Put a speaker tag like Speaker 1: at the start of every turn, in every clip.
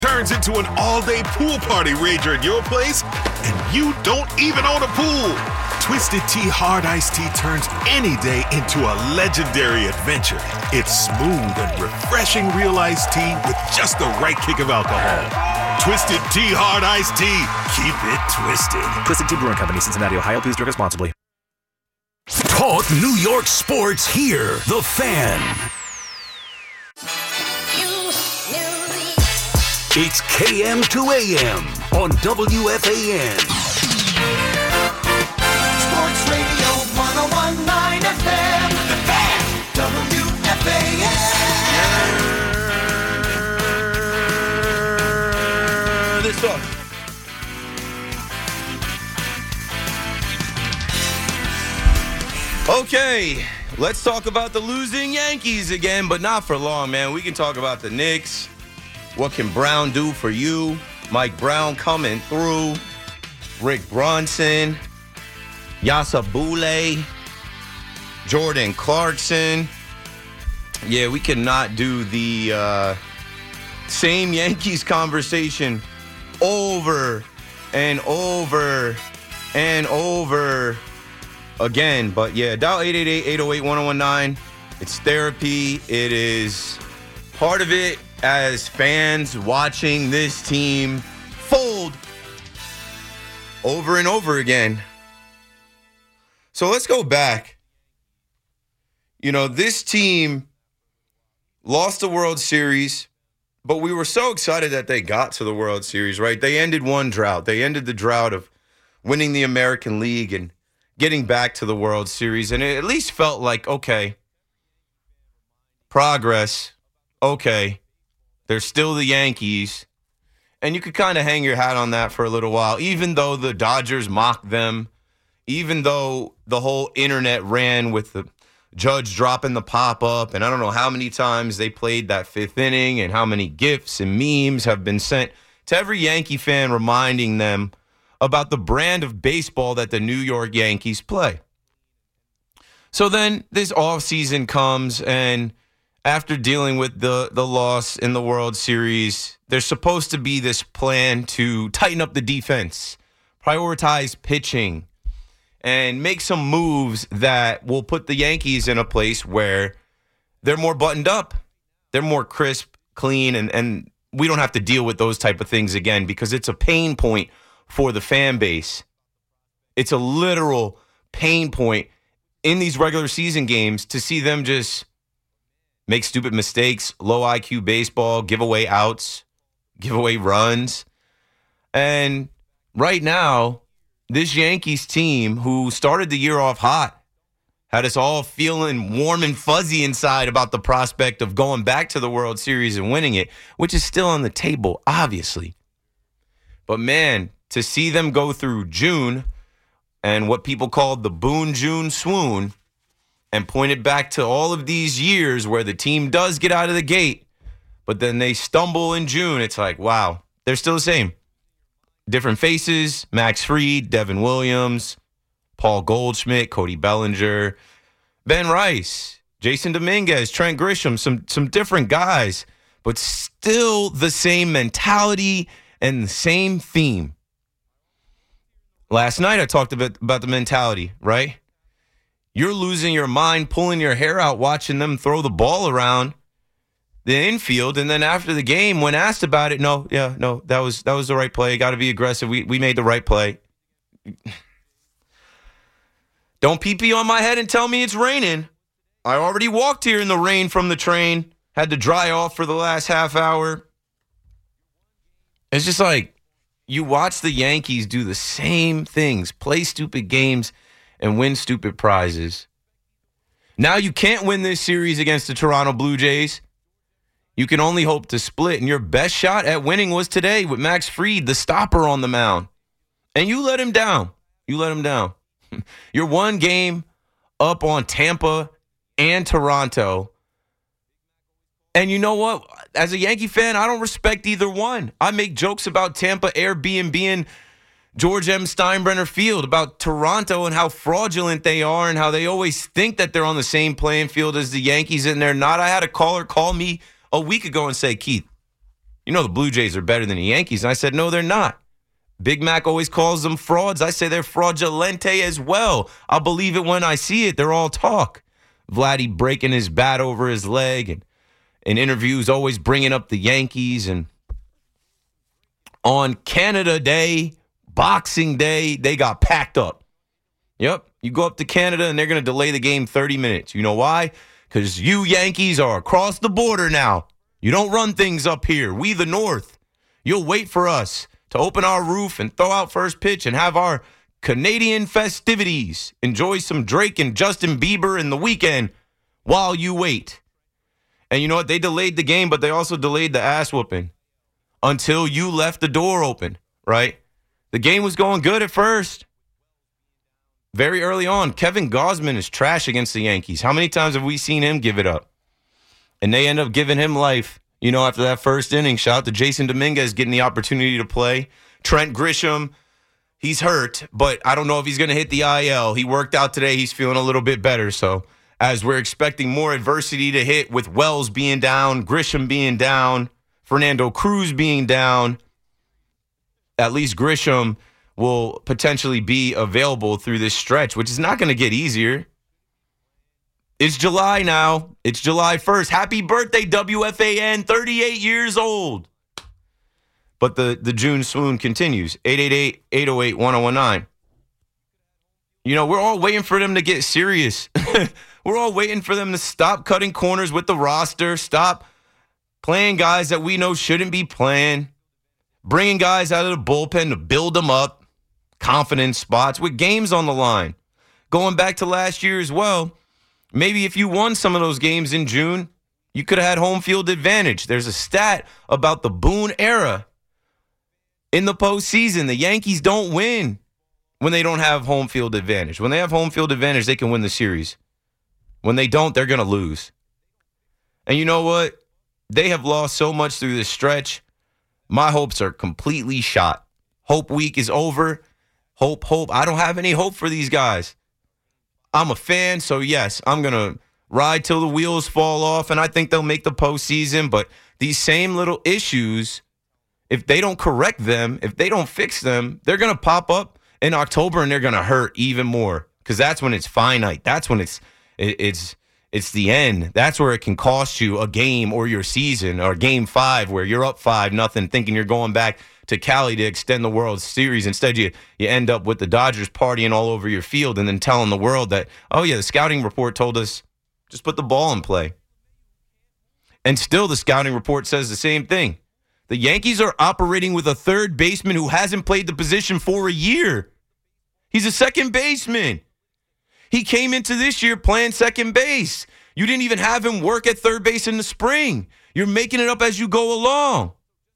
Speaker 1: turns into an all-day pool party rager at your place, and you don't even own a pool. Twisted Tea Hard Iced Tea turns any day into a legendary adventure. It's smooth and refreshing real iced tea with just the right kick of alcohol. Twisted Tea Hard Iced Tea. Keep it twisted.
Speaker 2: Twisted Tea Brewing Company, Cincinnati, Ohio. Please drink responsibly.
Speaker 3: Talk New York sports here. The Fan. It's KM to AM on WFAN.
Speaker 4: Sports Radio 101.9 FM. The Fan. WFAN.
Speaker 5: This sucks. Okay, let's talk about the losing Yankees again, but not for long, man. We can talk about the Knicks. What can Brown do for you? Mike Brown coming through. Rick Bronson. Yasa Boulay. Jordan Clarkson. Yeah, we cannot do the same Yankees conversation over and over and over again. But yeah, dial 888-808-1019. It's therapy. It is part of it as fans watching this team fold over and over again. So let's go back. You know, this team lost the World Series, but we were so excited that they got to the World Series, right? They ended one drought. They ended the drought of winning the American League and getting back to the World Series. And it at least felt like, okay, progress, okay. They're still the Yankees, and you could kind of hang your hat on that for a little while, even though the Dodgers mocked them, even though the whole internet ran with the Judge dropping the pop-up, and I don't know how many times they played that fifth inning and how many GIFs and memes have been sent to every Yankee fan reminding them about the brand of baseball that the New York Yankees play. So then this offseason comes, and after dealing with the loss in the World Series, there's supposed to be this plan to tighten up the defense, prioritize pitching, and make some moves that will put the Yankees in a place where they're more buttoned up, they're more crisp, clean, and we don't have to deal with those type of things again because it's a pain point for the fan base. It's a literal pain point in these regular season games to see them just make stupid mistakes, low IQ baseball, give away outs, give away runs. And right now, this Yankees team, who started the year off hot, had us all feeling warm and fuzzy inside about the prospect of going back to the World Series and winning it, which is still on the table, obviously. But man, to see them go through June and what people called the Boone June swoon, and pointed back to all of these years where the team does get out of the gate, but then they stumble in June. It's like, wow, they're still the same. Different faces, Max Fried, Devin Williams, Paul Goldschmidt, Cody Bellinger, Ben Rice, Jason Dominguez, Trent Grisham, some different guys, but still the same mentality and the same theme. Last night I talked about the mentality, right? You're losing your mind, pulling your hair out, watching them throw the ball around the infield, and then after the game, when asked about it, no, that was the right play. Got to be aggressive. We made the right play. Don't pee-pee on my head and tell me it's raining. I already walked here in the rain from the train. Had to dry off for the last half hour. It's just like you watch the Yankees do the same things, play stupid games, and win stupid prizes. Now you can't win this series against the Toronto Blue Jays. You can only hope to split, and your best shot at winning was today with Max Fried, the stopper on the mound. And you let him down. You're one game up on Tampa and Toronto. And you know what? As a Yankee fan, I don't respect either one. I make jokes about Tampa Airbnb George M. Steinbrenner Field, about Toronto and how fraudulent they are and how they always think that they're on the same playing field as the Yankees, and they're not. I had a caller call me a week ago and say, Keith, You know the Blue Jays are better than the Yankees. And I said, no, they're not. Big Mac always calls them frauds. I say they're fraudulente as well. I'll believe it when I see it. They're all talk. Vladdy breaking his bat over his leg and in interviews always bringing up the Yankees. And on Canada Day, Boxing Day, they got packed up. Yep, you go up to Canada and they're going to delay the game 30 minutes. You know why? Because you Yankees are across the border now. You don't run things up here. We the North. You'll wait for us to open our roof and throw out first pitch and have our Canadian festivities. Enjoy some Drake and Justin Bieber in the weekend while you wait. And you know what? They delayed the game, but they also delayed the ass whooping until you left the door open, right? The game was going good at first. Very early on, Kevin Gausman is trash against the Yankees. How many times have we seen him give it up? And they end up giving him life. You know, after that first inning, shout out to Jason Dominguez getting the opportunity to play. Trent Grisham, he's hurt, but I don't know if he's going to hit the IL. He worked out today. He's feeling a little bit better. So as we're expecting more adversity to hit with Wells being down, Grisham being down, Fernando Cruz being down, at least Grisham will potentially be available through this stretch, which is not going to get easier. It's July now. It's July 1st. Happy birthday, WFAN, 38 years old. But the June swoon continues. 888-808-1019. You know, we're all waiting for them to get serious. We're all waiting for them to stop cutting corners with the roster, stop playing guys that we know shouldn't be playing, bringing guys out of the bullpen to build them up, confidence spots with games on the line. Going back to last year as well, maybe if you won some of those games in June, you could have had home field advantage. There's a stat about the Boone era. In the postseason, the Yankees don't win when they don't have home field advantage. When they have home field advantage, they can win the series. When they don't, they're going to lose. And you know what? They have lost so much through this stretch. My hopes are completely shot. Hope week is over. Hope. I don't have any hope for these guys. I'm a fan, so yes, I'm going to ride till the wheels fall off, and I think they'll make the postseason. But these same little issues, if they don't correct them, if they don't fix them, they're going to pop up in October, and they're going to hurt even more because that's when it's finite. That's when it's the end. That's where it can cost you a game or your season, or game 5 where you're up 5-0 thinking you're going back to Cali to extend the World Series. Instead, you end up with the Dodgers partying all over your field and then telling the world that, oh, yeah, the scouting report told us just put the ball in play. And still the scouting report says the same thing. The Yankees are operating with a third baseman who hasn't played the position for a year. He's a second baseman. He came into this year playing second base. You didn't even have him work at third base in the spring. You're making it up as you go along.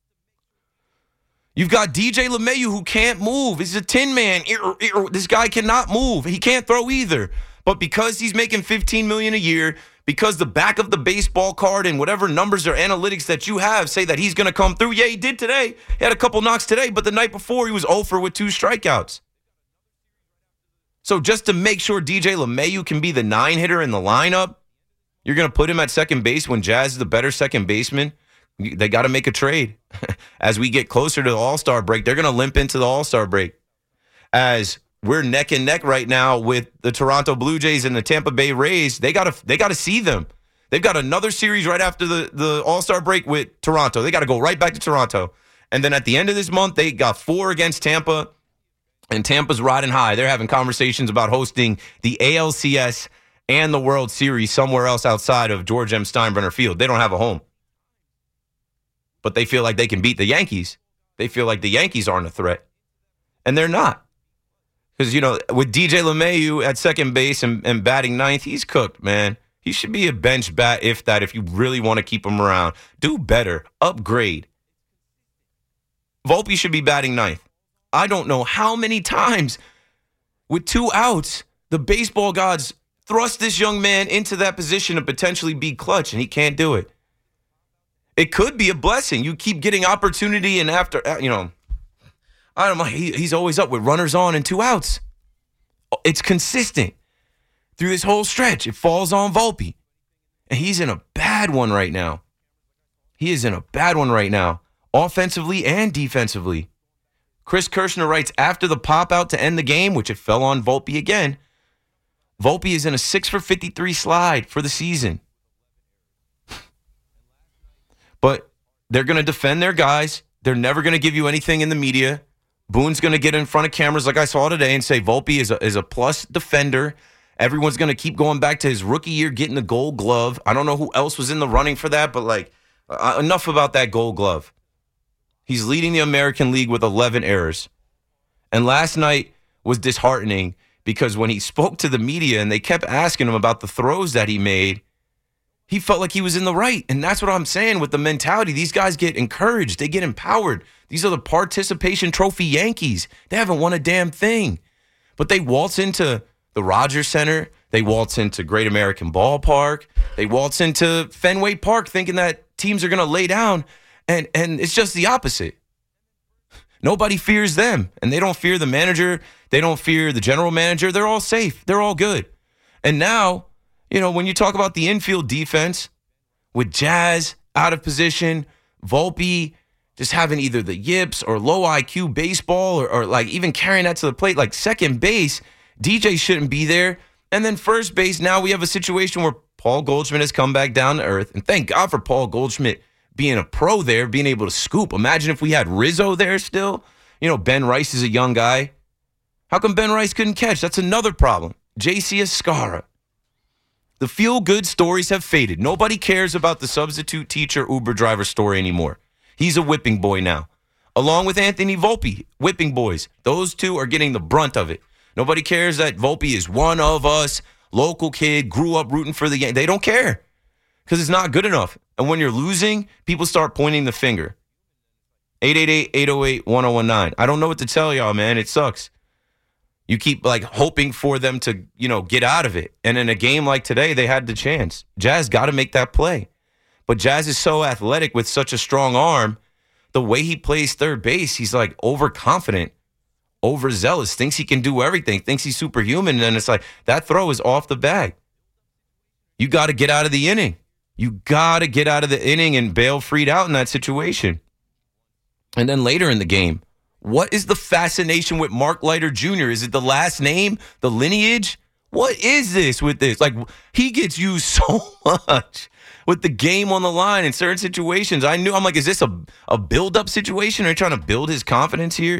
Speaker 5: You've got DJ LeMahieu who can't move. He's a tin man. This guy cannot move. He can't throw either. But because he's making $15 million a year, because the back of the baseball card and whatever numbers or analytics that you have say that he's going to come through. Yeah, he did today. He had a couple knocks today, but the night before he was 0 for with 2 strikeouts. So just to make sure DJ LeMahieu can be the 9-hitter in the lineup, you're going to put him at second base when Jazz is the better second baseman? They got to make a trade. As we get closer to the All-Star break, they're going to limp into the All-Star break. As we're neck and neck right now with the Toronto Blue Jays and the Tampa Bay Rays, they got to see them. They've got another series right after the All-Star break with Toronto. They got to go right back to Toronto. And then at the end of this month, they got 4 against Tampa. And Tampa's riding high. They're having conversations about hosting the ALCS and the World Series somewhere else outside of George M. Steinbrenner Field. They don't have a home. But they feel like they can beat the Yankees. They feel like the Yankees aren't a threat. And they're not. Because, you know, with DJ LeMahieu at second base and batting 9th, he's cooked, man. He should be a bench bat, if you really want to keep him around. Do better. Upgrade. Volpe should be batting 9th. I don't know how many times with 2 outs, the baseball gods thrust this young man into that position to potentially be clutch, and he can't do it. It could be a blessing. You keep getting opportunity, and after, you know, I don't know, he's always up with runners on and 2 outs. It's consistent through this whole stretch. It falls on Volpe, and he's in a bad one right now. He is in a bad one right now. offensively and defensively. Chris Kirshner writes, after the pop-out to end the game, which it fell on Volpe again, Volpe is in a 6-for-53 slide for the season. But they're going to defend their guys. They're never going to give you anything in the media. Boone's going to get in front of cameras like I saw today and say Volpe is a plus defender. Everyone's going to keep going back to his rookie year getting the gold glove. I don't know who else was in the running for that, but enough about that gold glove. He's leading the American League with 11 errors. And last night was disheartening because when he spoke to the media and they kept asking him about the throws that he made, he felt like he was in the right. And that's what I'm saying with the mentality. These guys get encouraged. They get empowered. These are the participation trophy Yankees. They haven't won a damn thing. But they waltz into the Rogers Center. They waltz into Great American Ballpark. They waltz into Fenway Park thinking that teams are going to lay down. And it's just the opposite. Nobody fears them. And they don't fear the manager. They don't fear the general manager. They're all safe. They're all good. And now, when you talk about the infield defense, with Jazz out of position, Volpe just having either the yips or low IQ baseball or like even carrying that to the plate, like second base, DJ shouldn't be there. And then first base, now we have a situation where Paul Goldschmidt has come back down to earth. And thank God for Paul Goldschmidt being a pro there, being able to scoop. Imagine if we had Rizzo there still. Ben Rice is a young guy. How come Ben Rice couldn't catch? That's another problem. JC Escara. The feel-good stories have faded. Nobody cares about the substitute teacher Uber driver story anymore. He's a whipping boy now. Along with Anthony Volpe, whipping boys. Those two are getting the brunt of it. Nobody cares that Volpe is one of us, local kid, grew up rooting for the Yankees. They don't care because it's not good enough. And when you're losing, people start pointing the finger. 888-808-1019. I don't know what to tell y'all, man. It sucks. You keep hoping for them to, get out of it. And in a game like today, they had the chance. Jazz got to make that play. But Jazz is so athletic with such a strong arm. The way he plays third base, he's overconfident, overzealous, thinks he can do everything, thinks he's superhuman. And it's that throw is off the bag. You got to get out of the inning. You got to get out of the inning and bail Fried out in that situation. And then later in the game, what is the fascination with Mark Leiter Jr.? Is it the last name, the lineage? What is this with this? He gets used so much with the game on the line in certain situations. I'm is this a build-up situation? Are you trying to build his confidence here?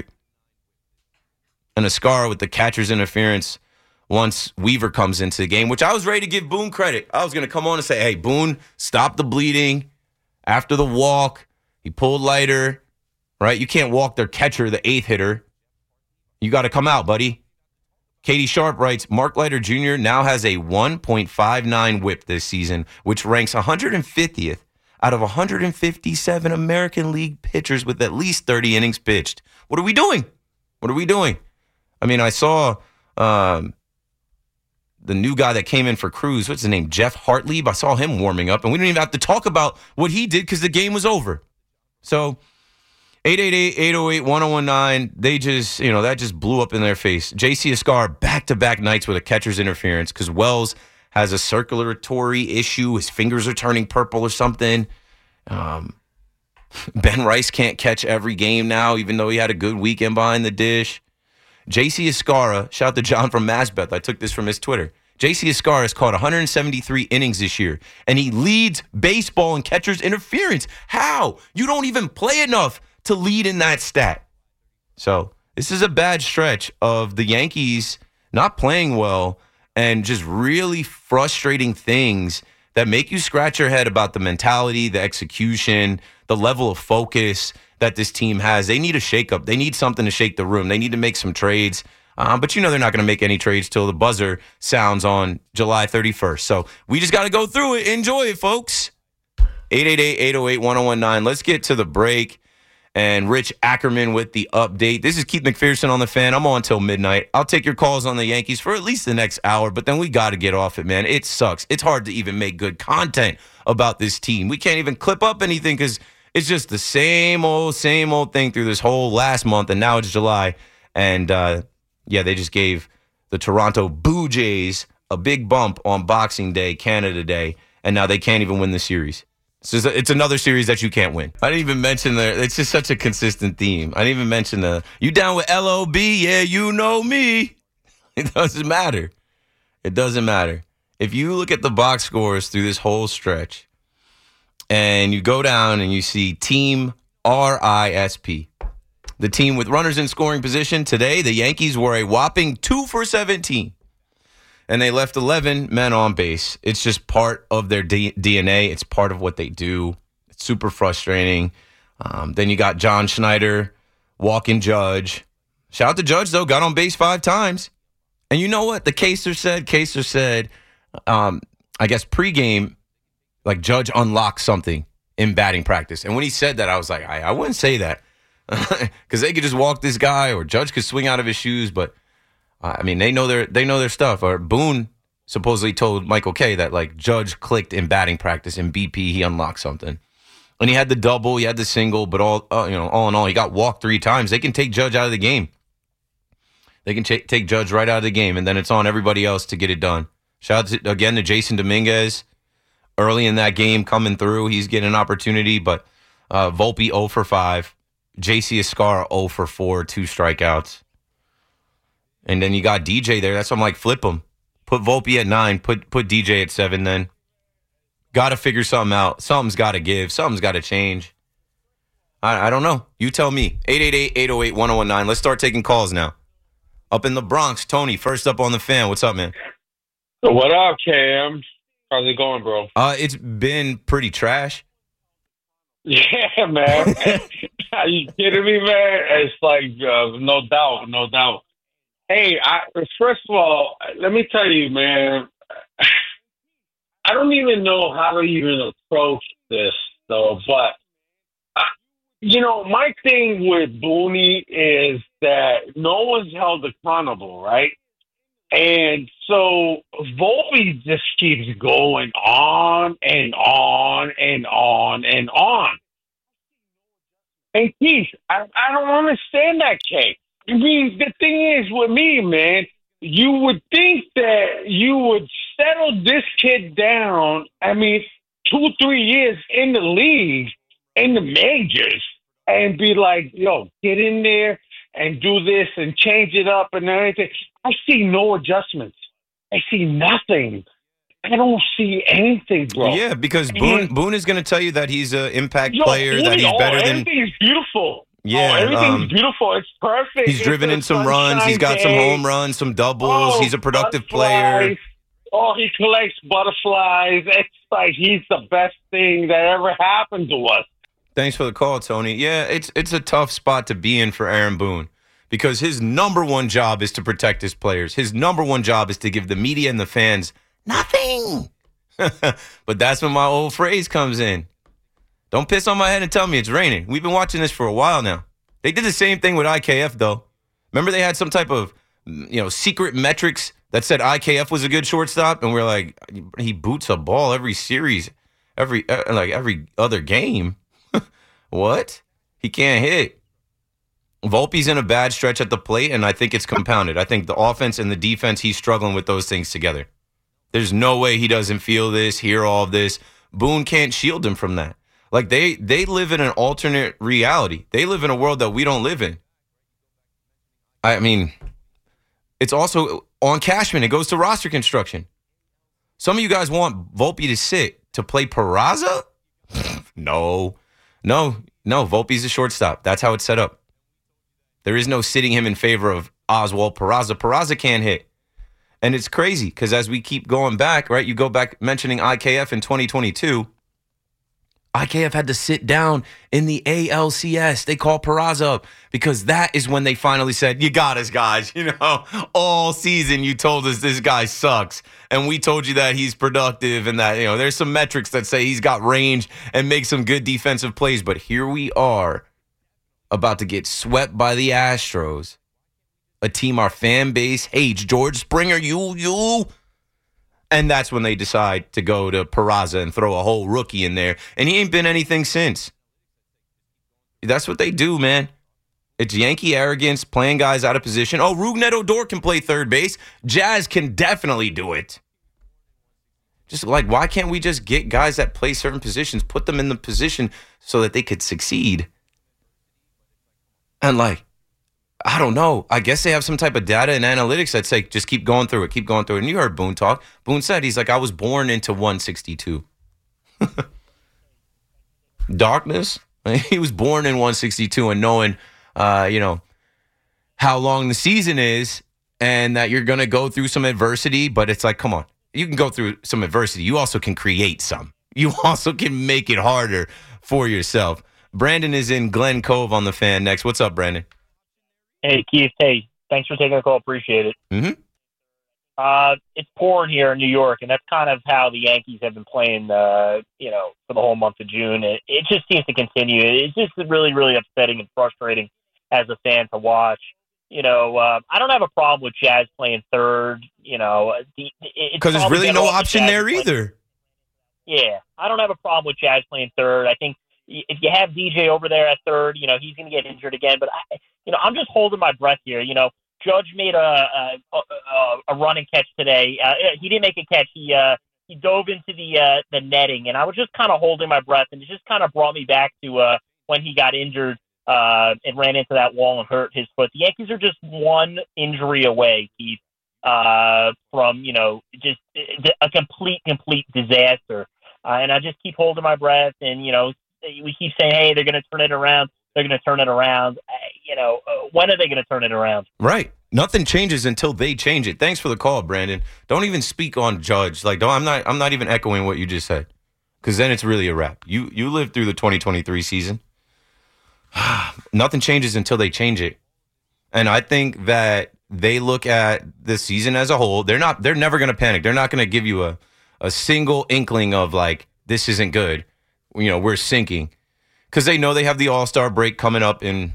Speaker 5: And Escara with the catcher's interference once Weaver comes into the game, which I was ready to give Boone credit. I was going to come on and say, hey, Boone, stop the bleeding. After the walk, he pulled Leiter. Right? You can't walk their catcher, the eighth hitter. You got to come out, buddy. Katie Sharp writes, Mark Leiter Jr. now has a 1.59 whip this season, which ranks 150th out of 157 American League pitchers with at least 30 innings pitched. What are we doing? What are we doing? I mean, I saw the new guy that came in for Cruz. What's his name? Jeff Hartlieb. I saw him warming up, and we didn't even have to talk about what he did because the game was over. So 888-808-1019, they just, that just blew up in their face. JC Escar back-to-back nights with a catcher's interference because Wells has a circulatory issue. His fingers are turning purple or something. Ben Rice can't catch every game now, even though he had a good weekend behind the dish. JC Escara, shout out to John from Masbeth. I took this from his Twitter. JC Escara has caught 173 innings this year, and he leads baseball in catcher's interference. How? You don't even play enough to lead in that stat. So this is a bad stretch of the Yankees not playing well and just really frustrating things that make you scratch your head about the mentality, the execution, the level of focus that this team has. They need a shakeup. They need something to shake the room. They need to make some trades. But they're not going to make any trades till the buzzer sounds on July 31st. So we just got to go through it. Enjoy it, folks. 888-808-1019. Let's get to the break. And Rich Ackerman with the update. This is Keith McPherson on The Fan. I'm on till midnight. I'll take your calls on the Yankees for at least the next hour, but then we got to get off it, man. It sucks. It's hard to even make good content about this team. We can't even clip up anything because it's just the same old thing through this whole last month, and now it's July. And, they just gave the Toronto Blue Jays a big bump on Boxing Day, Canada Day, and now they can't even win the series. It's another series that you can't win. I didn't even mention it's just such a consistent theme. I didn't even mention you down with LOB? Yeah, you know me. It doesn't matter. It doesn't matter. If you look at the box scores through this whole stretch and you go down and you see Team RISP, the team with runners in scoring position, today the Yankees were a whopping 2 for 17. And they left 11 men on base. It's just part of their DNA. It's part of what they do. It's super frustrating. Then you got John Schneider, walking Judge. Shout out to Judge, though. Got on base 5 times. And you know what? The Caser said, I guess pregame, like Judge unlocked something in batting practice. And when he said that, I was like, I wouldn't say that. Because they could just walk this guy or Judge could swing out of his shoes, but I mean, they know their stuff. Or Boone supposedly told Michael Kay that like Judge clicked in batting practice in BP, he unlocked something, and he had the double, he had the single, but all in all, he got walked 3 times. They can take Judge out of the game. They can take Judge right out of the game, and then it's on everybody else to get it done. Shout out again to Jason Dominguez early in that game coming through. He's getting an opportunity, but Volpe 0 for 5, JC Escarra 0 for 4, 2 strikeouts. And then you got DJ there. That's why I'm like, flip him. Put Volpe at 9. Put DJ at 7 then. Got to figure something out. Something's got to give. Something's got to change. I don't know. You tell me. 888-808-1019. Let's start taking calls now. Up in the Bronx, Tony, first up on the Fan. What's up, man?
Speaker 6: What up, Cam? How's it going, bro?
Speaker 5: It's been pretty trash.
Speaker 6: Yeah, man. Are you kidding me, man? It's like, no doubt. Hey, first of all, let me tell you, man, I don't even know how to even approach this, though. But, my thing with Booney is that no one's held accountable, right? And so Volpe just keeps going on and on and on and on. And Keith, I don't understand that, Kate. I mean, the thing is with me, man, you would think that you would settle this kid down, 2-3 years in the league, in the majors, and be like, yo, get in there and do this and change it up and everything. I see no adjustments. I see nothing. I don't see anything, bro.
Speaker 5: Yeah, because Boone is going to tell you that he's an impact player, that he's better than...
Speaker 6: Everything's beautiful.
Speaker 5: Yeah,
Speaker 6: everything's beautiful. It's perfect.
Speaker 5: He's driven in some runs. He's got some home runs, some doubles. He's a productive player.
Speaker 6: He collects butterflies. It's like he's the best thing that ever happened to us.
Speaker 5: Thanks for the call, Tony. Yeah, it's a tough spot to be in for Aaron Boone because his number one job is to protect his players. His number one job is to give the media and the fans nothing. But that's when my old phrase comes in. Don't piss on my head and tell me it's raining. We've been watching this for a while now. They did the same thing with IKF, though. Remember they had some type of, secret metrics that said IKF was a good shortstop, and we're like, he boots a ball every series, every other game. What? He can't hit. Volpe's in a bad stretch at the plate, and I think it's compounded. I think the offense and the defense, he's struggling with those things together. There's no way he doesn't feel this, hear all of this. Boone can't shield him from that. Like, they live in an alternate reality. They live in a world that we don't live in. I mean, it's also on Cashman. It goes to roster construction. Some of you guys want Volpe to sit to play Peraza? No. Volpe's a shortstop. That's how it's set up. There is no sitting him in favor of Oswald Peraza. Peraza can't hit. And it's crazy because as we keep going back, right, you go back mentioning IKF in 2022, IKF had to sit down in the ALCS. They called Peraza up because that is when they finally said, you got us, guys. All season you told us this guy sucks. And we told you that he's productive and that, there's some metrics that say he's got range and makes some good defensive plays. But here we are about to get swept by the Astros, a team our fan base hates. George Springer, you. And that's when they decide to go to Peraza and throw a whole rookie in there. And he ain't been anything since. That's what they do, man. It's Yankee arrogance, playing guys out of position. Oh, Rougned Odor can play third base. Jazz can definitely do it. Just like, why can't we just get guys that play certain positions, put them in the position so that they could succeed? And like, I don't know. I guess they have some type of data and analytics that say, just keep going through it, keep going through it. And you heard Boone talk. Boone said, he's like, I was born into 162. Darkness. He was born in 162 and knowing, how long the season is and that you're going to go through some adversity. But it's like, come on. You can go through some adversity. You also can create some. You also can make it harder for yourself. Brandon is in Glen Cove on the Fan next. What's up, Brandon?
Speaker 7: Hey, Keith. Hey, thanks for taking the call. Appreciate it.
Speaker 5: Mm-hmm.
Speaker 7: It's pouring here in New York, and that's kind of how the Yankees have been playing, for the whole month of June. It just seems to continue. It's just really, really upsetting and frustrating as a fan to watch. I don't have a problem with Jazz playing third.
Speaker 5: Because there's really no option there either.
Speaker 7: Yeah, I don't have a problem with Jazz playing third. I think if you have DJ over there at third, he's going to get injured again. But I'm just holding my breath here. Judge made a run and catch today. He didn't make a catch. He dove into the netting, and I was just kind of holding my breath, and it just kind of brought me back to when he got injured and ran into that wall and hurt his foot. The Yankees are just one injury away, Keith, from just a complete disaster. And I just keep holding my breath, and we keep saying, hey, they're going to turn it around. They're going to turn it around. When are they going to turn it around?
Speaker 5: Right. Nothing changes until they change it. Thanks for the call, Brandon. Don't even speak on Judge. I'm not even echoing what you just said, because then it's really a wrap. You lived through the 2023 season. Nothing changes until they change it. And I think that they look at the season as a whole. They're never going to panic. They're not going to give you a single inkling of like, this isn't good. We're sinking. Because they know they have the All-Star break coming up in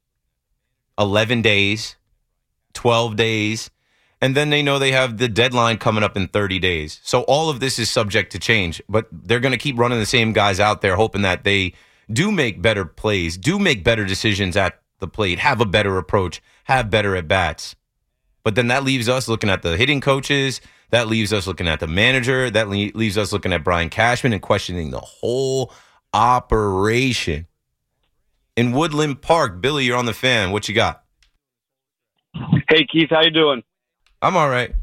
Speaker 5: 11 days, 12 days, and then they know they have the deadline coming up in 30 days. So all of this is subject to change, but they're going to keep running the same guys out there, hoping that they do make better plays, do make better decisions at the plate, have a better approach, have better at-bats. But then that leaves us looking at the hitting coaches, that leaves us looking at the manager, that leaves us looking at Brian Cashman and questioning the whole operation. In Woodland Park, Billy, you're on the Fan. What you got?
Speaker 8: Hey, Keith, how you doing?
Speaker 5: I'm all right.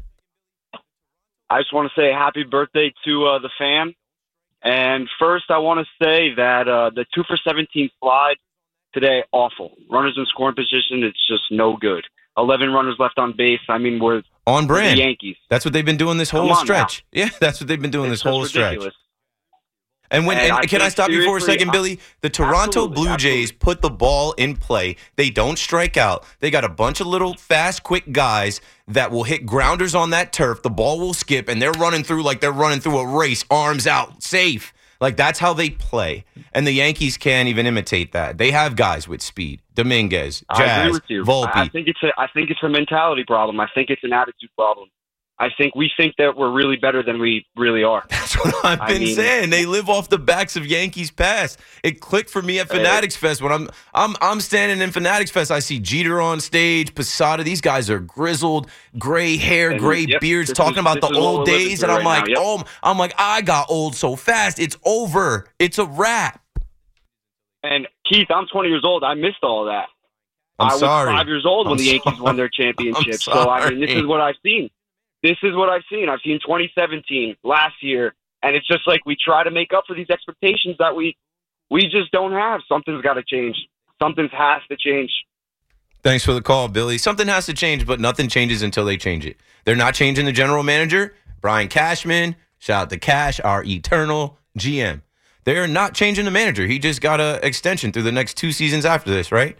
Speaker 8: I just want to say happy birthday to the Fan. And first, I want to say that the 2 for 17 slide today, awful. Runners in scoring position, it's just no good. 11 runners left on base. I mean, we're
Speaker 5: on brand.
Speaker 8: The Yankees.
Speaker 5: That's what they've been doing this whole stretch. Now. Yeah, that's what they've been doing this whole stretch. And can I stop you for a second, Billy? The Toronto Blue Jays put the ball in play. They don't strike out. They got a bunch of little fast, quick guys that will hit grounders on that turf. The ball will skip, and they're running through like they're running through a race, arms out, safe. Like, that's how they play. And the Yankees can't even imitate that. They have guys with speed. Dominguez, Jazz,
Speaker 8: I agree with you.
Speaker 5: Volpe.
Speaker 8: I think it's a mentality problem. I think it's an attitude problem. I think we think that we're really better than we really are.
Speaker 5: That's what I've been saying. They live off the backs of Yankees past. It clicked for me at Fanatics Fest when I'm standing in Fanatics Fest. I see Jeter on stage, Posada. These guys are grizzled, gray hair, gray beards, talking about the old days, and I'm like, I got old so fast. It's over. It's a wrap.
Speaker 8: And Keith, I'm 20 years old. I missed all that.
Speaker 5: I was
Speaker 8: 5 years old when the Yankees won their championship. So this is what I've seen. This is what I've seen. I've seen 2017 last year, and it's just like we try to make up for these expectations that we just don't have. Something's got to change. Something has to change.
Speaker 5: Thanks for the call, Billy. Something has to change, but nothing changes until they change it. They're not changing the general manager, Brian Cashman. Shout out to Cash, our eternal GM. They're not changing the manager. He just got an extension through the next 2 seasons after this, right?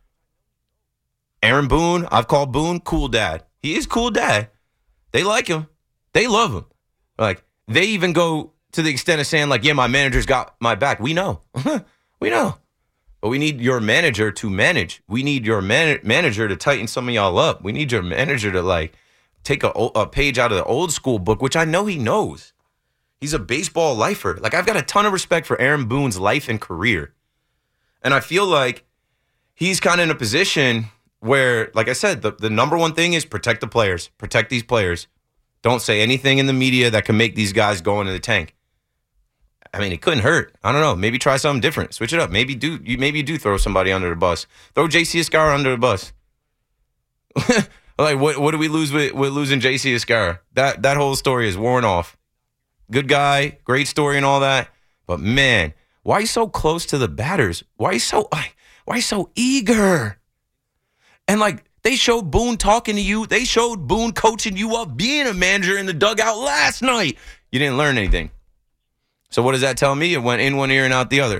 Speaker 5: Aaron Boone, I've called Boone cool dad. He is cool dad. They like him. They love him. Like, they even go to the extent of saying, like, yeah, my manager's got my back. We know. We know. But we need your manager to manage. We need your manager to tighten some of y'all up. We need your manager to, like, take a page out of the old school book, which I know he knows. He's a baseball lifer. Like, I've got a ton of respect for Aaron Boone's life and career. And I feel like he's kind of in a position where, like I said, the number one thing is protect the players. Protect these players. Don't say anything in the media that can make these guys go into the tank. I mean, it couldn't hurt. I don't know. Maybe try something different. Switch it up. Maybe you do throw somebody under the bus. Throw JC Escara under the bus. Like, what do we lose with losing JC Escara? That whole story is worn off. Good guy, great story and all that. But, man, why are you so close to the batters? Why are you so eager? And, like, they showed Boone talking to you. They showed Boone coaching you up, being a manager in the dugout last night. You didn't learn anything. So what does that tell me? It went in one ear and out the other.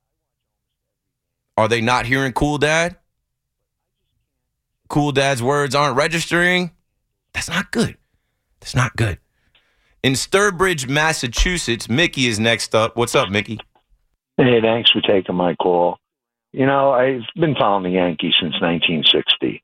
Speaker 5: Are they not hearing Cool Dad? Cool Dad's words aren't registering? That's not good. That's not good. In Sturbridge, Massachusetts, Mickey is next up. What's up, Mickey?
Speaker 9: Hey, thanks for taking my call. You know, I've been following the Yankees since 1960.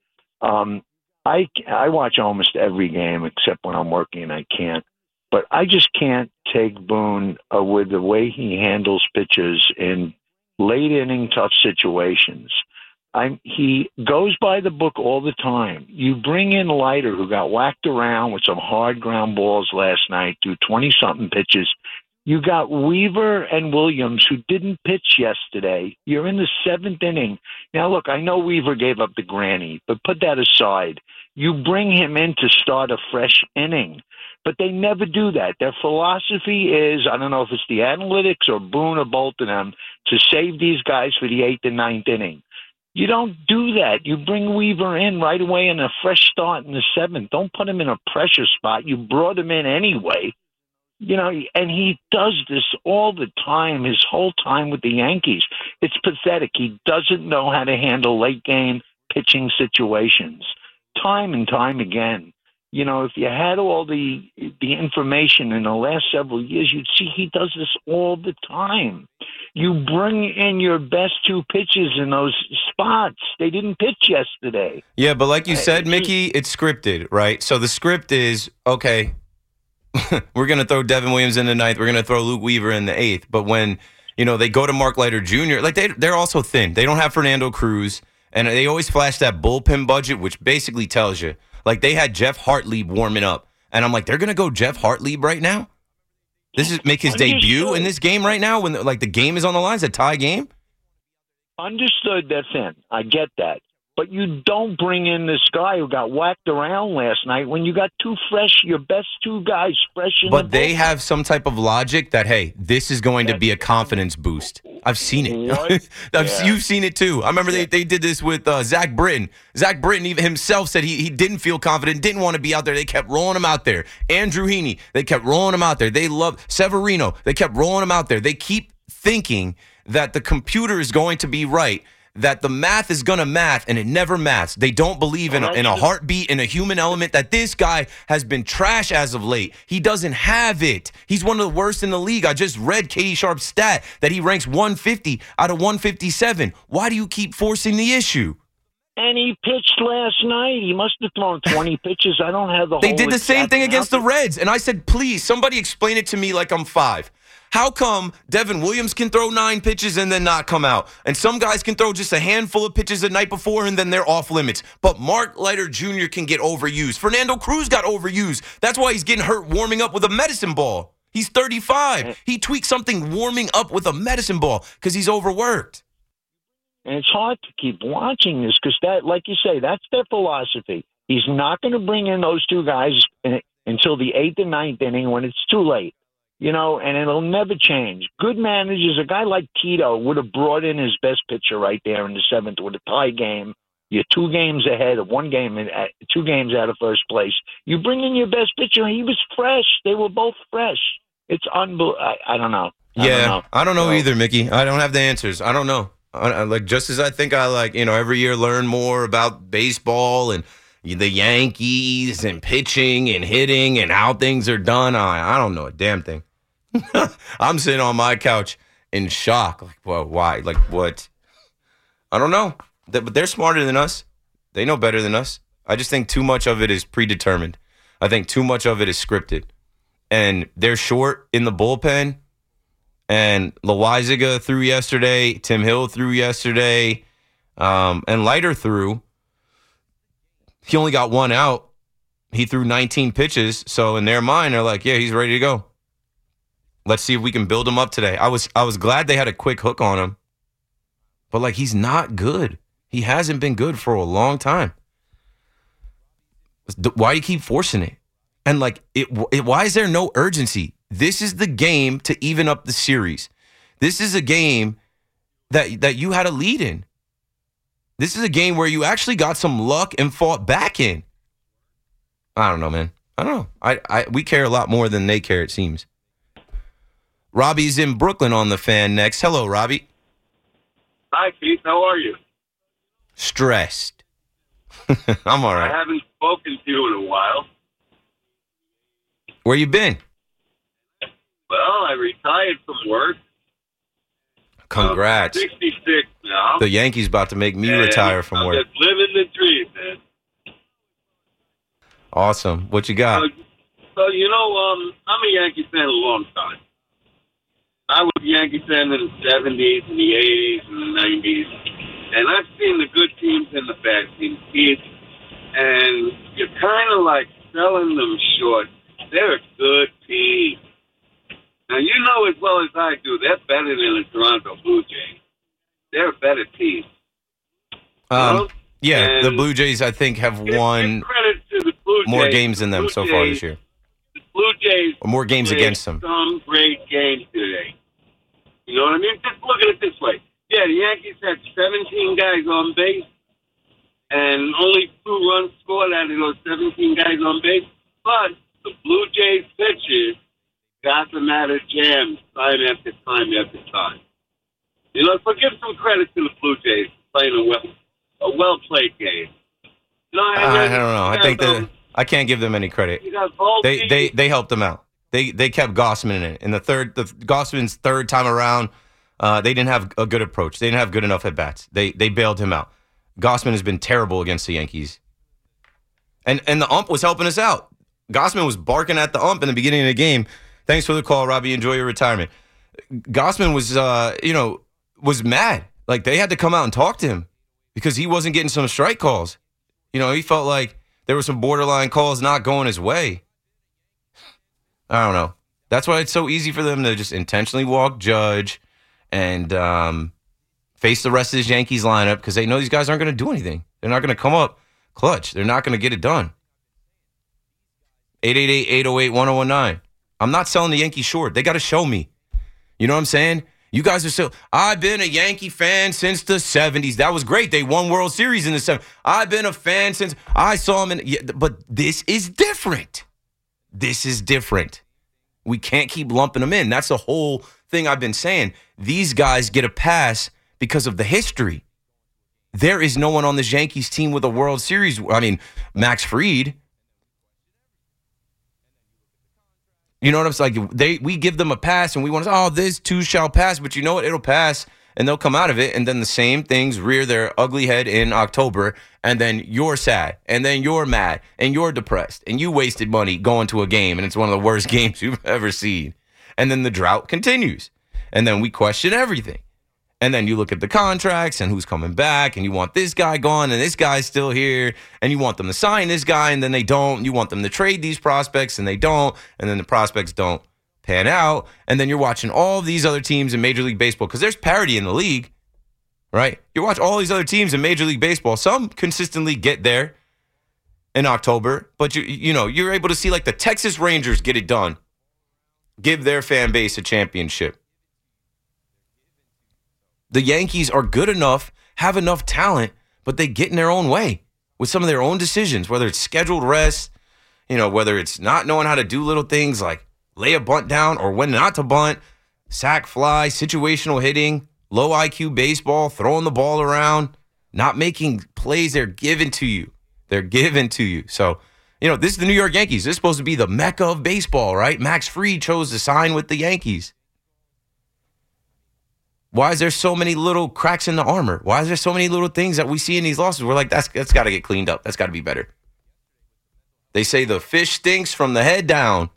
Speaker 9: I watch almost every game except when I'm working. I can't. But I just can't take Boone with the way he handles pitchers in late inning tough situations. He goes by the book all the time. You bring in Leiter, who got whacked around with some hard ground balls last night, through 20-something pitches. You got Weaver and Williams, who didn't pitch yesterday. You're in the 7th inning. Now, look, I know Weaver gave up the granny, but put that aside. You bring him in to start a fresh inning. But they never do that. Their philosophy is, I don't know if it's the analytics or Boone or both of them, to save these guys for the 8th and 9th inning. You don't do that. You bring Weaver in right away in a fresh start in the 7th. Don't put him in a pressure spot. You brought him in anyway. You know, and he does this all the time, his whole time with the Yankees. It's pathetic. He doesn't know how to handle late game pitching situations. Time and time again. You know, if you had all the information in the last several years, you'd see he does this all the time. You bring in your best two pitchers in those spots. They didn't pitch yesterday.
Speaker 5: Yeah, but like you said, Mickey, it's scripted, right? So the script is, okay, we're going to throw Devin Williams in the 9th. We're going to throw Luke Weaver in the 8th. But when, you know, they go to Mark Leiter Jr., like they're also thin. They don't have Fernando Cruz. And they always flash that bullpen budget, which basically tells you, like, they had Jeff Hartlieb warming up. And I'm like, they're going to go Jeff Hartlieb right now? This is make his debut in this game right now when, like, the game is on the line? It's a tie game?
Speaker 9: Understood, they're thin. I get that. But you don't bring in this guy who got whacked around last night when you got your best two guys fresh in
Speaker 5: But they have some type of logic that, hey, this is going to be a confidence boost. I've seen it. You've seen it too. I remember they did this with Zach Britton. Zach Britton even himself said he didn't feel confident, didn't want to be out there. They kept rolling him out there. Andrew Heaney, they kept rolling him out there. They love Severino. They kept rolling him out there. They keep thinking that the computer is going to be right, that the math is going to math, and it never maths. They don't believe in a heartbeat, in a human element, that this guy has been trash as of late. He doesn't have it. He's one of the worst in the league. I just read Katie Sharp's stat that he ranks 150 out of 157. Why do you keep forcing the issue?
Speaker 9: And he pitched last night. He must have thrown 20 pitches. I don't have the whole...
Speaker 5: They did the same thing against the Reds, and I said, please, somebody explain it to me like I'm 5. How come Devin Williams can throw 9 pitches and then not come out? And some guys can throw just a handful of pitches the night before and then they're off limits. But Mark Leiter Jr. can get overused. Fernando Cruz got overused. That's why he's getting hurt warming up with a medicine ball. He's 35. He tweaked something warming up with a medicine ball because he's overworked.
Speaker 9: And it's hard to keep watching this because, that, like you say, that's their philosophy. He's not going to bring in those two guys until the 8th and 9th inning when it's too late. You know, and it'll never change. Good managers, a guy like Tito would have brought in his best pitcher right there in the 7th with a tie game. You're 2 games ahead of 2 games out of first place. You bring in your best pitcher. He was fresh. They were both fresh. It's unbelievable. I don't know.
Speaker 5: I don't know either, Mickey. I don't have the answers. I don't know. Like, just as I think I, like, you know, every year learn more about baseball and the Yankees and pitching and hitting and how things are done, I don't know a damn thing. I'm sitting on my couch in shock. Like, well, why? Like, what? I don't know. But they're smarter than us. They know better than us. I just think too much of it is predetermined. I think too much of it is scripted. And they're short in the bullpen. And Loaizaga threw yesterday. Tim Hill threw yesterday. And Leiter threw. He only got 1 out. He threw 19 pitches, so in their mind, they're like, yeah, he's ready to go. Let's see if we can build him up today. I was glad they had a quick hook on him, but like he's not good. He hasn't been good for a long time. Why do you keep forcing it? And like, why is there no urgency? This is the game to even up the series. This is a game that you had a lead in. This is a game where you actually got some luck and fought back in. I don't know, man. I don't know. We care a lot more than they care, it seems. Robbie's in Brooklyn on the Fan next. Hello, Robbie.
Speaker 10: Hi, Keith. How are you?
Speaker 5: Stressed. I'm all right.
Speaker 10: I haven't spoken to you in a while.
Speaker 5: Where you been?
Speaker 10: Well, I retired from work.
Speaker 5: Congrats.
Speaker 10: I'm 66 now.
Speaker 5: The Yankees about to make me retire from work.
Speaker 10: I'm just living the dream, man.
Speaker 5: Awesome. What you got?
Speaker 10: So I'm a Yankee fan a long time. I was a Yankee fan in the 70s and the 80s and the 90s. And I've seen the good teams and the bad teams, Keith. And you're kind of like selling them short. They're a good team. Now, you know as well as I do, they're better than the Toronto Blue Jays. They're a better team.
Speaker 5: Yeah,
Speaker 10: and
Speaker 5: the Blue Jays, I think, have won
Speaker 10: credit to the Blue
Speaker 5: more
Speaker 10: Jays.
Speaker 5: games than them so far this year.
Speaker 10: The Blue Jays
Speaker 5: Or more games
Speaker 10: played
Speaker 5: against them.
Speaker 10: some great games today. You know what I mean? Just look at it this way. Yeah, the Yankees had 17 guys on base, and only 2 runs scored out of those 17 guys on base. But the Blue Jays pitchers got them out of jams time after time after time. You know, so give some credit to the Blue Jays for playing a well-played game. You know,
Speaker 5: I don't know. I think that I can't give them any credit. They helped them out. They kept Gossman in it. In the Gossman's third time around, they didn't have a good approach. They didn't have good enough at bats. They bailed him out. Gossman has been terrible against the Yankees. And the ump was helping us out. Gossman was barking at the ump in the beginning of the game. Thanks for the call, Robbie. Enjoy your retirement. Gossman was mad. Like, they had to come out and talk to him because he wasn't getting some strike calls. You know, he felt like there were some borderline calls not going his way. I don't know. That's why it's so easy for them to just intentionally walk Judge and face the rest of this Yankees lineup because they know these guys aren't going to do anything. They're not going to come up clutch. They're not going to get it done. 888-808-1019. I'm not selling the Yankees short. They got to show me. You know what I'm saying? You guys are still, I've been a Yankee fan since the 70s. That was great. They won World Series in the 70s. I've been a fan since I saw them but this is different. This is different. We can't keep lumping them in. That's the whole thing I've been saying. These guys get a pass because of the history. There is no one on this Yankees team with a World Series. I mean, Max Fried. You know what I'm saying? Like we give them a pass and we want to, this too shall pass. But you know what? It'll pass and they'll come out of it. And then the same things rear their ugly head in October. And then you're sad. And then you're mad. And you're depressed. And you wasted money going to a game. And it's one of the worst games you've ever seen. And then the drought continues. And then we question everything. And then you look at the contracts and who's coming back. And you want this guy gone and this guy's still here. And you want them to sign this guy and then they don't. You want them to trade these prospects and they don't. And then the prospects don't pan out. And then you're watching all these other teams in Major League Baseball because there's parity in the league, right? You watch all these other teams in Major League Baseball. Some consistently get there in October. But, you're able to see like the Texas Rangers get it done. Give their fan base a championship. The Yankees are good enough, have enough talent, but they get in their own way with some of their own decisions, whether it's scheduled rest, whether it's not knowing how to do little things like lay a bunt down or when not to bunt, sack fly, situational hitting, low IQ baseball, throwing the ball around, not making plays they're given to you. They're given to you. So, this is the New York Yankees. This is supposed to be the mecca of baseball, right? Max Fried chose to sign with the Yankees. Why is there so many little cracks in the armor? Why is there so many little things that we see in these losses? We're like, that's got to get cleaned up. That's got to be better. They say the fish stinks from the head down.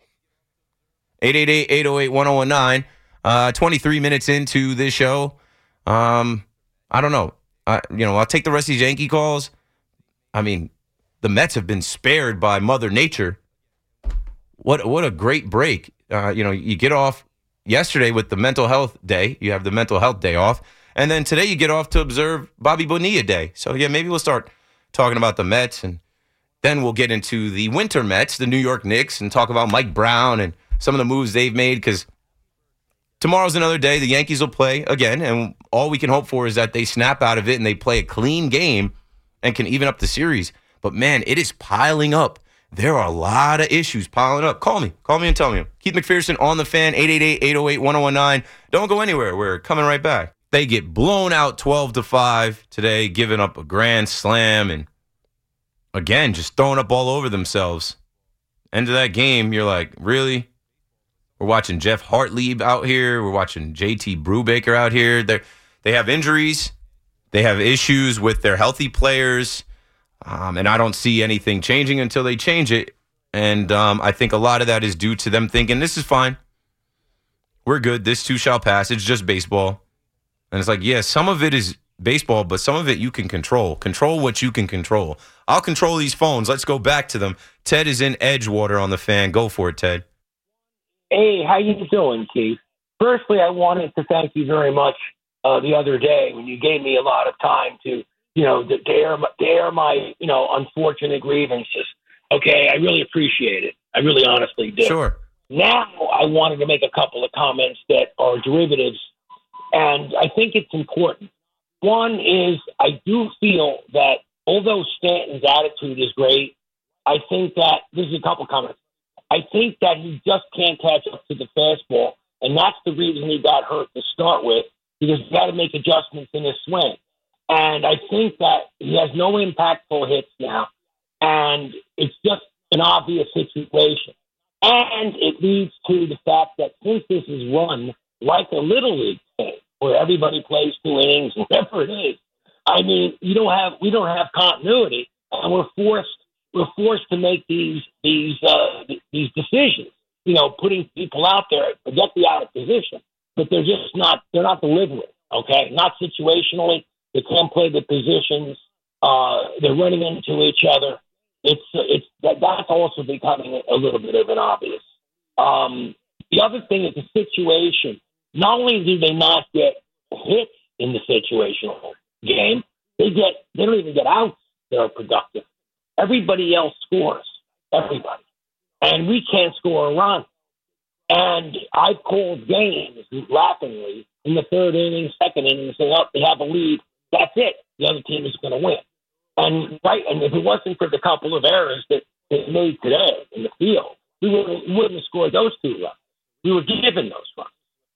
Speaker 5: 888-808-1019. 23 minutes into this show. I don't know. I'll take the rest of these Yankee calls. I mean, the Mets have been spared by Mother Nature. What a great break. You get off yesterday with the mental health day. You have the mental health day off. And then today you get off to observe Bobby Bonilla Day. So, yeah, maybe we'll start talking about the Mets. And then we'll get into the winter Mets, the New York Knicks, and talk about Mike Brown and some of the moves they've made. Because tomorrow's another day. The Yankees will play again. And all we can hope for is that they snap out of it and they play a clean game and can even up the series. But, man, it is piling up. There are a lot of issues piling up. Call me and tell me. Keith McPherson on the Fan, 888-808-1019. Don't go anywhere. We're coming right back. They get blown out 12-5 today, giving up a grand slam and, again, just throwing up all over themselves. End of that game, you're like, really? We're watching Jeff Hartlieb out here. We're watching JT Brubaker out here. They have injuries. They have issues with their healthy players. And I don't see anything changing until they change it. And I think a lot of that is due to them thinking, this is fine. We're good. This too shall pass. It's just baseball. And it's like, yeah, some of it is baseball, but some of it you can control. Control what you can control. I'll control these phones. Let's go back to them. Ted is in Edgewater on the Fan. Go for it, Ted.
Speaker 11: Hey, how you doing, Keith? Firstly, I wanted to thank you very much the other day when you gave me a lot of time to air my, unfortunate grievances. Okay, I really appreciate it. I really honestly do.
Speaker 5: Sure.
Speaker 11: Now I wanted to make a couple of comments that are derivatives, and I think it's important. One is I do feel that although Stanton's attitude is great, I think that this is a couple comments. I think that he just can't catch up to the fastball, and that's the reason he got hurt to start with, because he's got to make adjustments in his swing. And I think that he has no impactful hits now, and it's just an obvious situation. And it leads to the fact that since this is run like a Little League thing, where everybody plays 2 innings, whatever it is, I mean, we don't have continuity, and we're forced to make these decisions. Putting people out there to get the out of position, but they're not delivering. Okay, not situationally. They can't play the positions. They're running into each other. That's also becoming a little bit of an obvious. The other thing is the situation. Not only do they not get hits in the situational game, they don't even get outs that are productive. Everybody else scores. Everybody. And we can't score a run. And I've called games laughingly in the third inning, second inning, saying, oh, they have a lead. That's it. The other team is going to win. And if it wasn't for the couple of errors that they made today in the field, we wouldn't have scored those 2 runs. We were given those runs.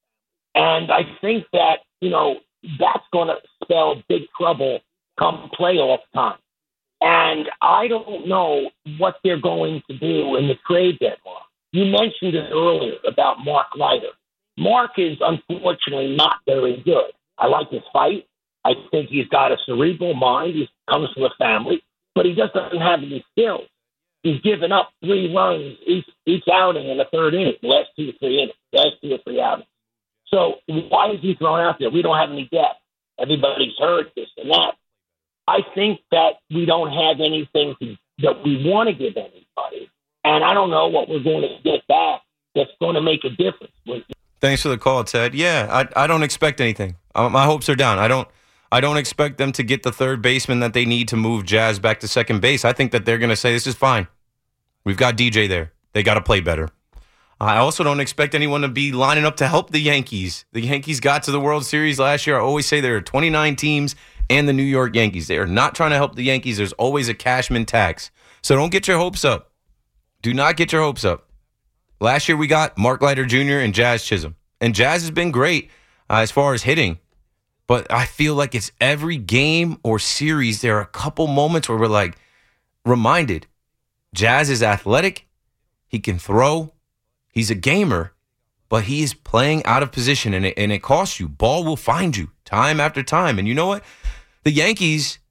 Speaker 11: And I think that, that's going to spell big trouble come playoff time. And I don't know what they're going to do in the trade deadline. You mentioned it earlier about Mark Leiter. Mark is unfortunately not very good. I like his fight. I think he's got a cerebral mind. He comes from a family, but he just doesn't have any skills. He's given up 3 runs each outing in the third inning, last 2 or 3 outings. So why is he thrown out there? We don't have any depth. Everybody's hurt, this and that. I think that we don't have anything that we want to give anybody. And I don't know what we're going to get back that's going to make a difference.
Speaker 5: Thanks for the call, Ted. Yeah, I don't expect anything. My hopes are down. I don't expect them to get the third baseman that they need to move Jazz back to second base. I think that they're going to say, this is fine. We've got DJ there. They got to play better. I also don't expect anyone to be lining up to help the Yankees. The Yankees got to the World Series last year. I always say there are 29 teams and the New York Yankees. They are not trying to help the Yankees. There's always a Cashman tax. So don't get your hopes up. Do not get your hopes up. Last year we got Mark Leiter Jr. and Jazz Chisholm. And Jazz has been great as far as hitting. But I feel like it's every game or series, there are a couple moments where we're like reminded. Jazz is athletic. He can throw. He's a gamer. But he is playing out of position, and it costs you. Ball will find you time after time. And you know what? The Yankees,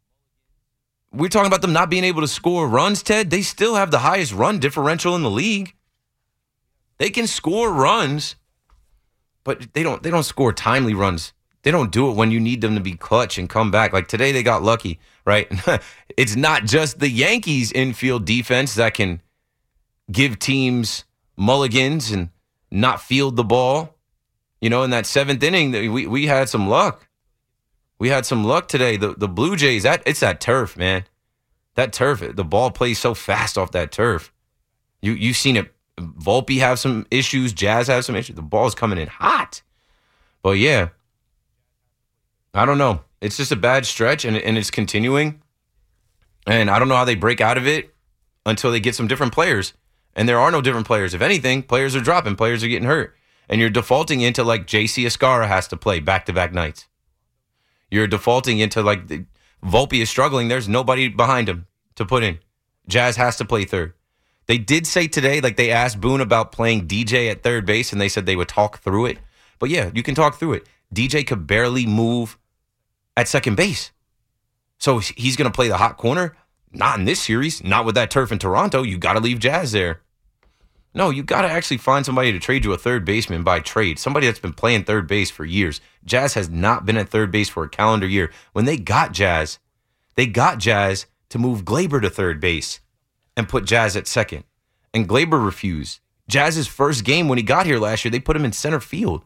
Speaker 5: we're talking about them not being able to score runs, Ted. They still have the highest run differential in the league. They can score runs, but they don't score timely runs They don't do it when you need them to be clutch and come back. Like today, they got lucky, right? It's not just the Yankees infield defense that can give teams mulligans and not field the ball. You know, in that 7th inning, we had some luck. We had some luck today. The Blue Jays, it's that turf, man. That turf, the ball plays so fast off that turf. You've seen it. Volpe have some issues. Jazz have some issues. The ball's coming in hot. But yeah, I don't know. It's just a bad stretch, and it's continuing. And I don't know how they break out of it until they get some different players. And there are no different players. If anything, players are dropping. Players are getting hurt. And you're defaulting into like JC Escara has to play back-to-back nights. You're defaulting into like Volpe is struggling. There's nobody behind him to put in. Jazz has to play third. They did say today, like they asked Boone about playing DJ at third base, and they said they would talk through it. But yeah, you can talk through it. DJ could barely move at second base. So he's going to play the hot corner? Not in this series. Not with that turf in Toronto. You got to leave Jazz there. No, you got to actually find somebody to trade you a third baseman by trade. Somebody that's been playing third base for years. Jazz has not been at third base for a calendar year. When they got Jazz to move Glaber to third base and put Jazz at second. And Glaber refused. Jazz's first game when he got here last year, they put him in center field.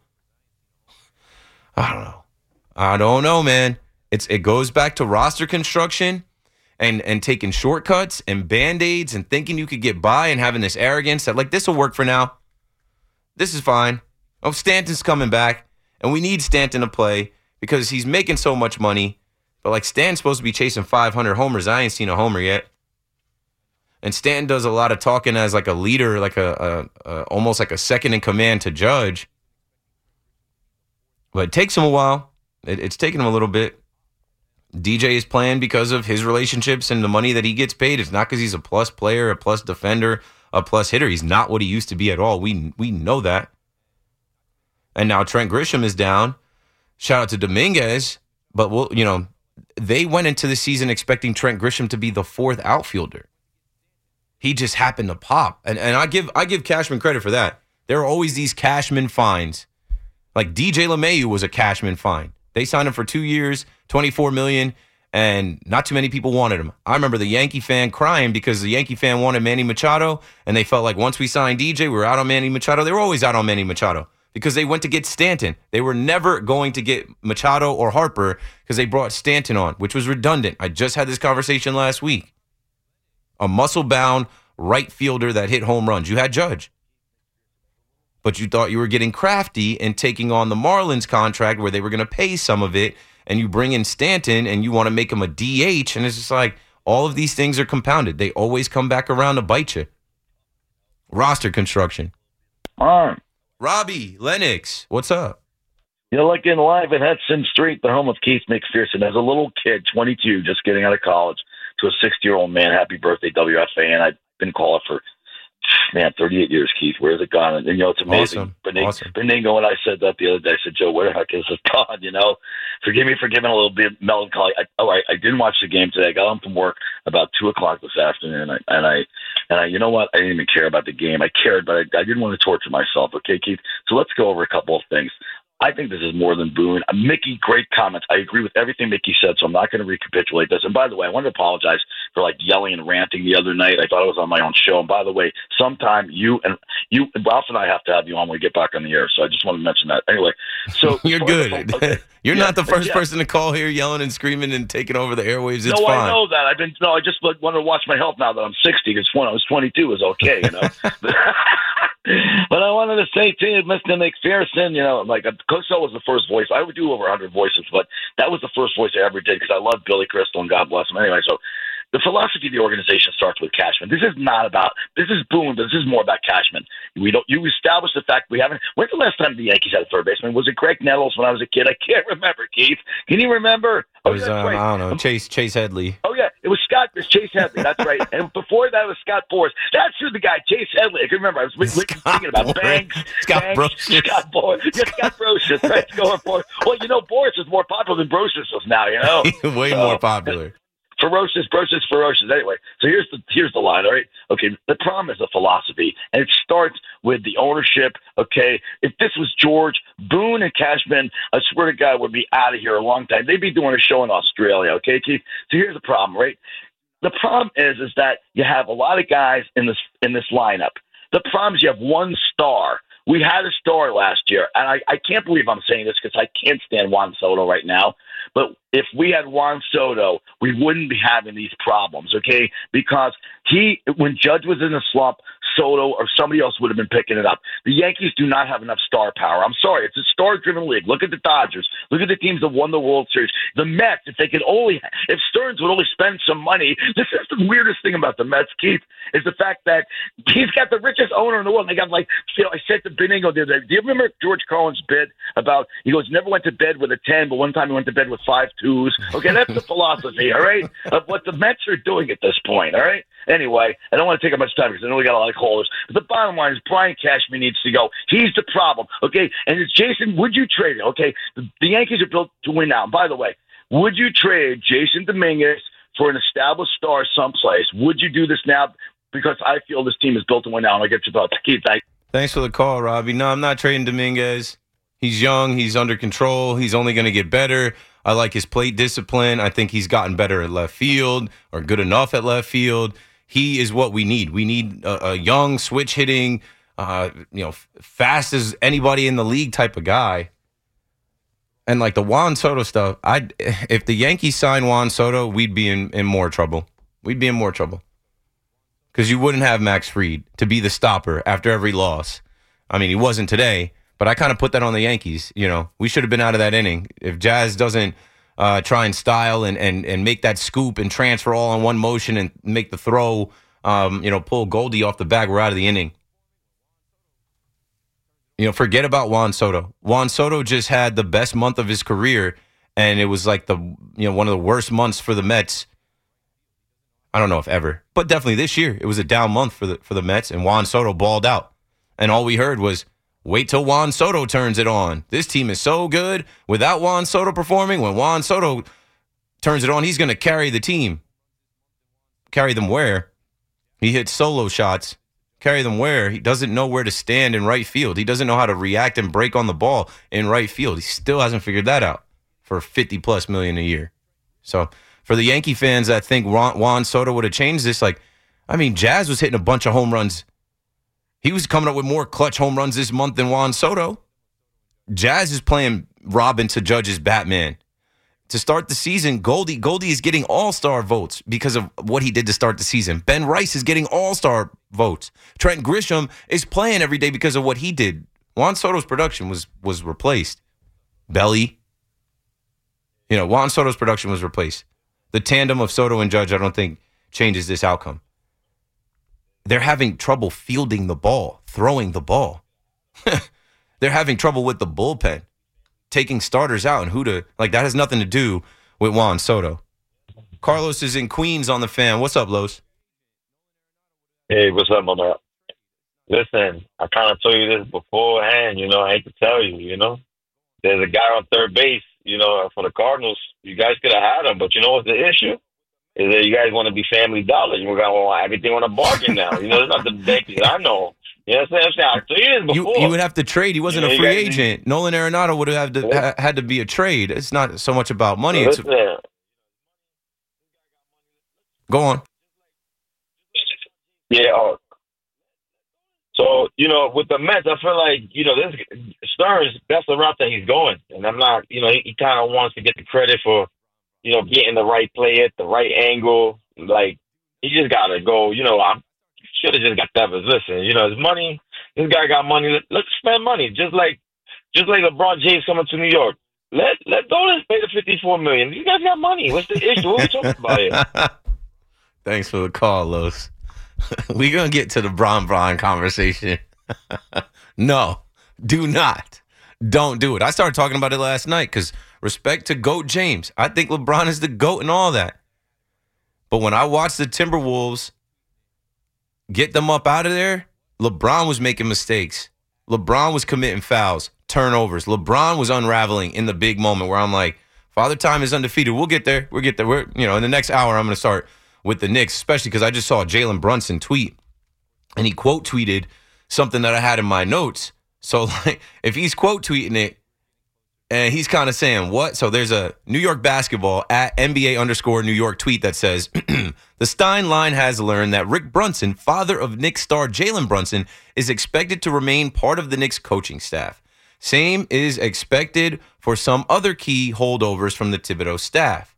Speaker 5: I don't know, man. It goes back to roster construction and taking shortcuts and Band-Aids and thinking you could get by and having this arrogance that, like, this will work for now. This is fine. Oh, Stanton's coming back, and we need Stanton to play because he's making so much money. But, like, Stanton's supposed to be chasing 500 homers. I ain't seen a homer yet. And Stanton does a lot of talking as, like, a leader, like almost like a second in command to Judge. But it takes him a while. It's taken him a little bit. DJ is playing because of his relationships and the money that he gets paid. It's not because he's a plus player, a plus defender, a plus hitter. He's not what he used to be at all. We know that. And now Trent Grisham is down. Shout out to Dominguez. But, they went into the season expecting Trent Grisham to be the fourth outfielder. He just happened to pop. And I give Cashman credit for that. There are always these Cashman fines. Like DJ LeMahieu was a Cashman fine. They signed him for 2 years, $24 million, and not too many people wanted him. I remember the Yankee fan crying because the Yankee fan wanted Manny Machado, and they felt like once we signed DJ, we were out on Manny Machado. They were always out on Manny Machado because they went to get Stanton. They were never going to get Machado or Harper because they brought Stanton on, which was redundant. I just had this conversation last week. A muscle-bound right fielder that hit home runs. You had Judge. But you thought you were getting crafty and taking on the Marlins contract where they were going to pay some of it, and you bring in Stanton and you want to make him a DH, and it's just like all of these things are compounded. They always come back around to bite you. Roster construction.
Speaker 12: All right.
Speaker 5: Robbie, Lennox, what's up?
Speaker 12: You're looking live at Hudson Street, the home of Keith McPherson. As a little kid, 22, just getting out of college, to a 60-year-old man, happy birthday, WFA, and I've been calling for 38 years, Keith. Where's it gone? And it's amazing.
Speaker 5: Awesome.
Speaker 12: Benigno, when I said that the other day, I said, Joe, where the heck is this gone? Forgive me for giving a little bit melancholy. I didn't watch the game today. I got home from work about 2:00 this afternoon, and I, you know what? I didn't even care about the game. I cared, but I didn't want to torture myself. Okay, Keith. So let's go over a couple of things. I think this is more than Boone. Mickey, great comments. I agree with everything Mickey said, so I'm not going to recapitulate this. And by the way, I want to apologize for yelling and ranting the other night. I thought I was on my own show. And by the way, sometime you and Ralph and I have to have you on when we get back on the air. So I just want to mention that. Anyway, so
Speaker 5: you're good. You're not the first person to call here yelling and screaming and taking over the airwaves. It's fine.
Speaker 12: I know that. I just want to watch my health now that I'm 60 because when I was 22 was okay, But I wanted to say to you, Mr. McPherson, Coach O was the first voice. I would do over 100 voices, but that was the first voice I ever did because I love Billy Crystal and God bless him. Anyway, so the philosophy of the organization starts with Cashman. This is Boone, but this is more about Cashman. You establish the fact we haven't. When's the last time the Yankees had a third baseman? Was it Greg Nettles when I was a kid? I can't remember, Keith. Can you remember?
Speaker 5: It was, I don't know, Chase Headley.
Speaker 12: Oh, yeah. It was Chase Headley. That's right. And before that was Scott Boras. That's who the guy, Chase Headley. I can remember. I was thinking about Banks.
Speaker 5: Scott Brosius.
Speaker 12: Scott Boras. Yeah, Scott Brosius. Right. Going for. Well, Boras is more popular than Brosius is now,
Speaker 5: Way more popular.
Speaker 12: Ferocious. Anyway, so here's the line, all right? Okay, the problem is the philosophy, and it starts with the ownership, okay? If this was George, Boone and Cashman, I swear to God, would be out of here a long time. They'd be doing a show in Australia, okay, Keith? So here's the problem, right? The problem is that you have a lot of guys in this lineup. The problem is you have one star. We had a star last year, and I can't believe I'm saying this because I can't stand Juan Soto right now. But if we had Juan Soto, we wouldn't be having these problems, okay? Because when Judge was in a slump, Soto or somebody else would have been picking it up. The Yankees do not have enough star power. I'm sorry. It's a star-driven league. Look at the Dodgers. Look at the teams that won the World Series. The Mets, if Stearns would only spend some money, this is the weirdest thing about the Mets, Keith, is the fact that he's got the richest owner in the world. They got I said to Benigno the other day, do you remember George Carlin's bid about, he goes, never went to bed with a 10, but one time he went to bed with 5 2s. Okay, that's the philosophy, all right, of what the Mets are doing at this point, all right? Anyway, I don't want to take up much time because I know we got a lot of callers. But the bottom line is Brian Cashman needs to go. He's the problem, okay? And it's Jason, would you trade it? Okay, the Yankees are built to win now. And by the way, would you trade Jason Dominguez for an established star someplace? Would you do this now? Because I feel this team is built to win now, and I'll get your thoughts. Keith,
Speaker 5: thanks for the call, Robbie. No, I'm not trading Dominguez. He's young. He's under control. He's only going to get better. I like his plate discipline. I think he's gotten better at left field or good enough at left field. He is what we need. We need a young, switch hitting, fast as anybody in the league type of guy. And like the Juan Soto stuff, if the Yankees sign Juan Soto, we'd be in more trouble. We'd be in more trouble because you wouldn't have Max Fried to be the stopper after every loss. I mean, he wasn't today, but I kind of put that on the Yankees. We should have been out of that inning if Jazz doesn't try and style and make that scoop and transfer all in one motion and make the throw, pull Goldie off the bag. We're out of the inning. Forget about Juan Soto. Juan Soto just had the best month of his career, and it was like one of the worst months for the Mets. I don't know if ever, but definitely this year. It was a down month for the Mets, and Juan Soto balled out. And all we heard was, wait till Juan Soto turns it on. This team is so good without Juan Soto performing. When Juan Soto turns it on, he's going to carry the team. Carry them where? He hits solo shots. Carry them where? He doesn't know where to stand in right field. He doesn't know how to react and break on the ball in right field. He still hasn't figured that out for $50+ million a year. So for the Yankee fans that think Juan Soto would have changed this, Jazz was hitting a bunch of home runs. He was coming up with more clutch home runs this month than Juan Soto. Jazz is playing Robin to Judge's Batman. To start the season, Goldie is getting all-star votes because of what he did to start the season. Ben Rice is getting all-star votes. Trent Grisham is playing every day because of what he did. Juan Soto's production was replaced. Belly. Juan Soto's production was replaced. The tandem of Soto and Judge, I don't think, changes this outcome. They're having trouble fielding the ball, throwing the ball. They're having trouble with the bullpen, taking starters out and that has nothing to do with Juan Soto. Carlos is in Queens on the Fan. What's up, Los?
Speaker 13: Hey, what's up, my man? Listen, I kind of told you this beforehand, I hate to tell you, There's a guy on third base, for the Cardinals. You guys could have had him, but you know what's the issue? Is that you guys want to be Family Dollar. We're going to want everything on a bargain now. It's not the Yankees I know. You know what I'm saying? I told you this before.
Speaker 5: You would have to trade. He wasn't a free agent. Nolan Arenado would have had to be a trade. It's not so much about money. Go on.
Speaker 13: Yeah. So, with the Mets, I feel like, this Stearns, that's the route that he's going. And I'm not, he kind of wants to get the credit for, getting the right play at the right angle. Like, he just got to go, I should have just got that position. His money, this guy got money. Let's spend money. Just like LeBron James coming to New York. Let Dolan pay the $54 million. You guys got money. What's the issue? What are we talking about here?
Speaker 5: Thanks for the call, Los. We're going to get to the Bron conversation. No, do not. Don't do it. I started talking about it last night because respect to GOAT James. I think LeBron is the GOAT and all that. But when I watched the Timberwolves get them up out of there, LeBron was making mistakes. LeBron was committing fouls, turnovers. LeBron was unraveling in the big moment where I'm like, Father Time is undefeated. We'll get there. We're in the next hour, I'm going to start with the Knicks, especially because I just saw Jalen Brunson tweet, and he quote tweeted something that I had in my notes. So, like, if he's quote tweeting it, and he's kind of saying what? So there's a New York basketball at NBA_New York tweet that says, the Stein line has learned that Rick Brunson, father of Knicks star Jalen Brunson, is expected to remain part of the Knicks coaching staff. Same is expected for some other key holdovers from the Thibodeau staff.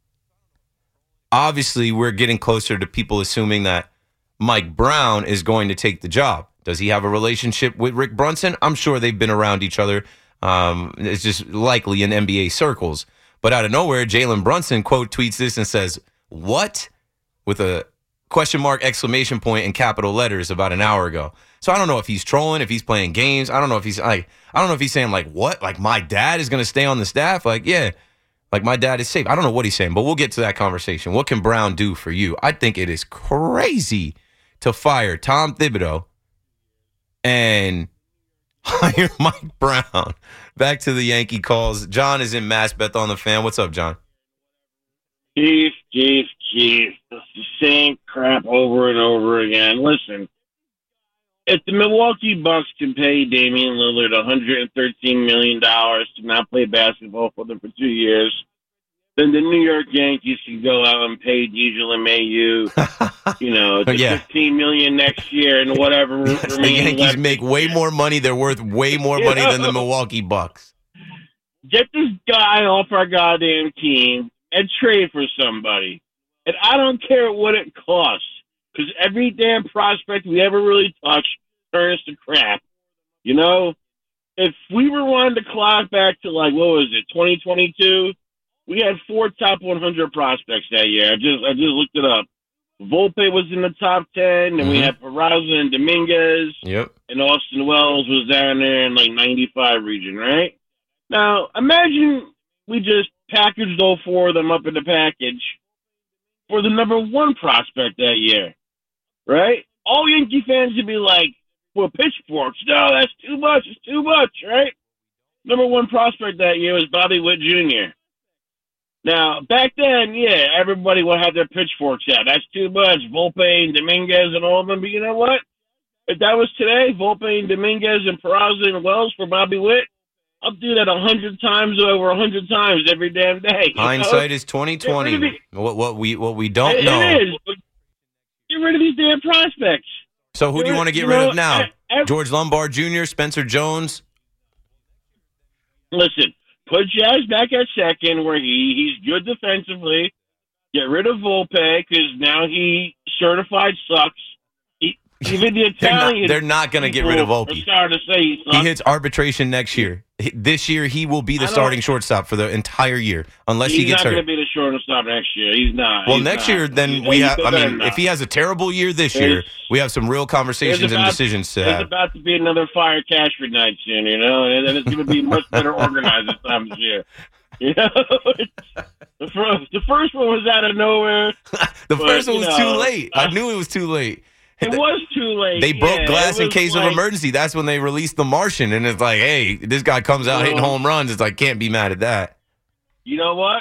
Speaker 5: Obviously, we're getting closer to people assuming that Mike Brown is going to take the job. Does he have a relationship with Rick Brunson? I'm sure they've been around each other. It's just likely in NBA circles. But out of nowhere, Jalen Brunson quote tweets this and says, "What?" with a question mark, exclamation point, in capital letters about an hour ago. So I don't know if he's trolling, if he's playing games. I don't know if he's saying like, what? Like, my dad is going to stay on the staff? Like, yeah, like my dad is safe. I don't know what he's saying, but we'll get to that conversation. What can Brown do for you? I think it is crazy to fire Tom Thibodeau and hire Mike Brown. Back to the Yankee calls. John is in Maspeth on the Fan. What's up, John?
Speaker 10: Chief. It's the same crap over and over again. Listen, if the Milwaukee Bucks can pay Damian Lillard $113 million to not play basketball for them for 2 years, then the New York Yankees can go out and pay DJ LeMahieu, $15 million next year and whatever.
Speaker 5: The Yankees make way more money. They're worth way more money than the Milwaukee Bucks.
Speaker 10: Get this guy off our goddamn team and trade for somebody. And I don't care what it costs, because every damn prospect we ever really touched turns to crap. You know, if we were wanting to clock back to, like, what was it, 2022, we had 4 top 100 prospects that year. I just looked it up. Volpe was in the top 10, and we had Peraza and Dominguez.
Speaker 5: Yep.
Speaker 10: And Austin Wells was down there in, like, 95 region, right? Now, imagine we just packaged all 4 of them up in the package for the number 1 prospect that year, right? All Yankee fans would be like, well, pitchforks. No, that's too much. It's too much, right? Number 1 prospect that year was Bobby Witt Jr. Now, back then, yeah, everybody would have their pitchforks out. That's too much. Volpe and Dominguez and all of them. But you know what? If that was today, Volpe and Dominguez and Peraza and Wells for Bobby Witt, I'll do that 100 times over 100 times every damn day.
Speaker 5: Hindsight is 20/20. What we don't know.
Speaker 10: It is. But get rid of these damn prospects.
Speaker 5: So who do you want to get rid of now? George Lombard Jr., Spencer Jones?
Speaker 10: Listen, put Jazz back at second where he's good defensively. Get rid of Volpe because now he certified sucks. Even the Italian
Speaker 5: they're not going to get rid of Volpe.
Speaker 10: To say he
Speaker 5: hits arbitration next year. This year, he will be the starting shortstop for the entire year, unless he gets hurt.
Speaker 10: He's not going to be the shortstop next year. He's not.
Speaker 5: Well, next year, then we have. I mean, if he has a terrible year this year, we have some real conversations and decisions to have.
Speaker 10: There's about to be another Fire Cashford night soon, you know, and it's going to be much better organized this time this year. You know, the first one was out of nowhere.
Speaker 5: The first one was too late. I knew it was too late.
Speaker 10: It was too late.
Speaker 5: They broke glass in case of emergency. That's when they released The Martian. And it's like, hey, this guy comes out hitting home runs. It's like, can't be mad at that.
Speaker 10: You know what?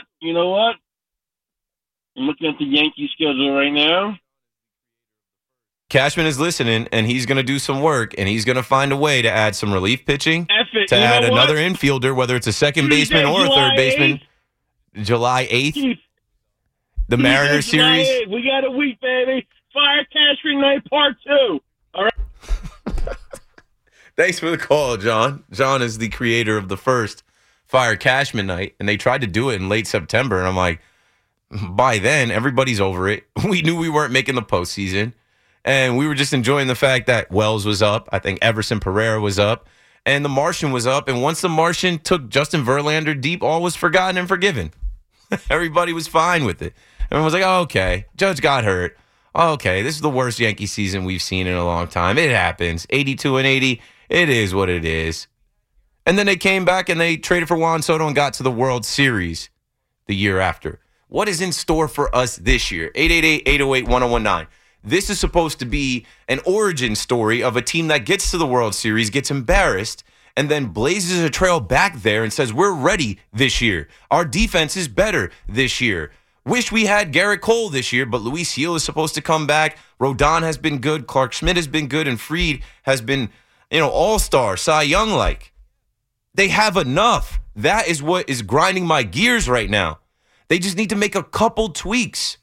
Speaker 10: I'm looking at the Yankee schedule right now.
Speaker 5: Cashman is listening, and he's going to do some work, and he's going to find a way to add some relief pitching, to add another infielder, whether it's a second baseman or a third baseman. July 8th. The Mariners series.
Speaker 10: We got a week, baby. Fire Cashman night part 2. All right.
Speaker 5: Thanks for the call, John. John is the creator of the first Fire Cashman night, and they tried to do it in late September, and I'm like, by then, everybody's over it. We knew we weren't making the postseason, and we were just enjoying the fact that Wells was up. I think Everson Pereira was up, and The Martian was up, and once The Martian took Justin Verlander deep, all was forgotten and forgiven. Everybody was fine with it. Everyone was like, oh, okay, Judge got hurt. Okay, this is the worst Yankee season we've seen in a long time. It happens. 82-80. It is what it is. And then they came back and they traded for Juan Soto and got to the World Series the year after. What is in store for us this year? 888-808-1019. This is supposed to be an origin story of a team that gets to the World Series, gets embarrassed, and then blazes a trail back there and says, we're ready this year. Our defense is better this year. Wish we had Garrett Cole this year, but Luis Gil is supposed to come back. Rodon has been good. Clark Schmidt has been good. And Fried has been, all-star, Cy Young-like. They have enough. That is what is grinding my gears right now. They just need to make a couple tweaks.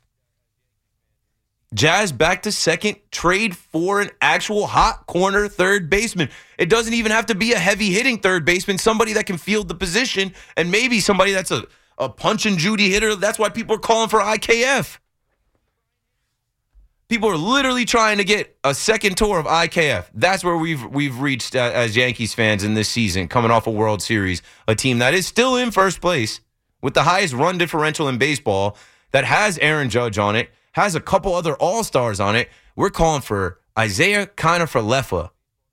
Speaker 5: Jazz back to second, trade for an actual hot corner third baseman. It doesn't even have to be a heavy-hitting third baseman, somebody that can field the position, and maybe somebody that's a punch-and-Judy hitter. That's why people are calling for IKF. People are literally trying to get a second tour of IKF. That's where we've reached as Yankees fans in this season, coming off a World Series, a team that is still in first place with the highest run differential in baseball, that has Aaron Judge on it, has a couple other all-stars on it. We're calling for Isaiah Kiner-Falefa.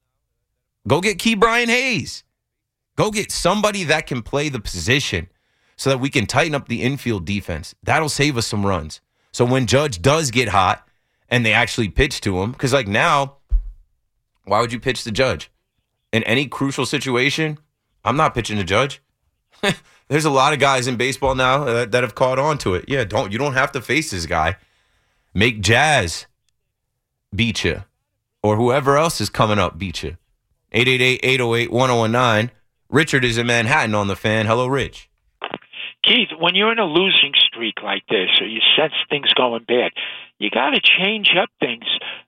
Speaker 5: Go get Ke'Bryan Hayes. Go get somebody that can play the position so that we can tighten up the infield defense. That'll save us some runs. So when Judge does get hot and they actually pitch to him, because now, why would you pitch to Judge? In any crucial situation, I'm not pitching to Judge. There's a lot of guys in baseball now that have caught on to it. Yeah, you don't have to face this guy. Make Jazz beat you, or whoever else is coming up beat you. 888-808-1019. Richard is in Manhattan on the Fan. Hello, Rich.
Speaker 14: Keith, when you're in a losing streak like this, or you sense things going bad, you got to change up things.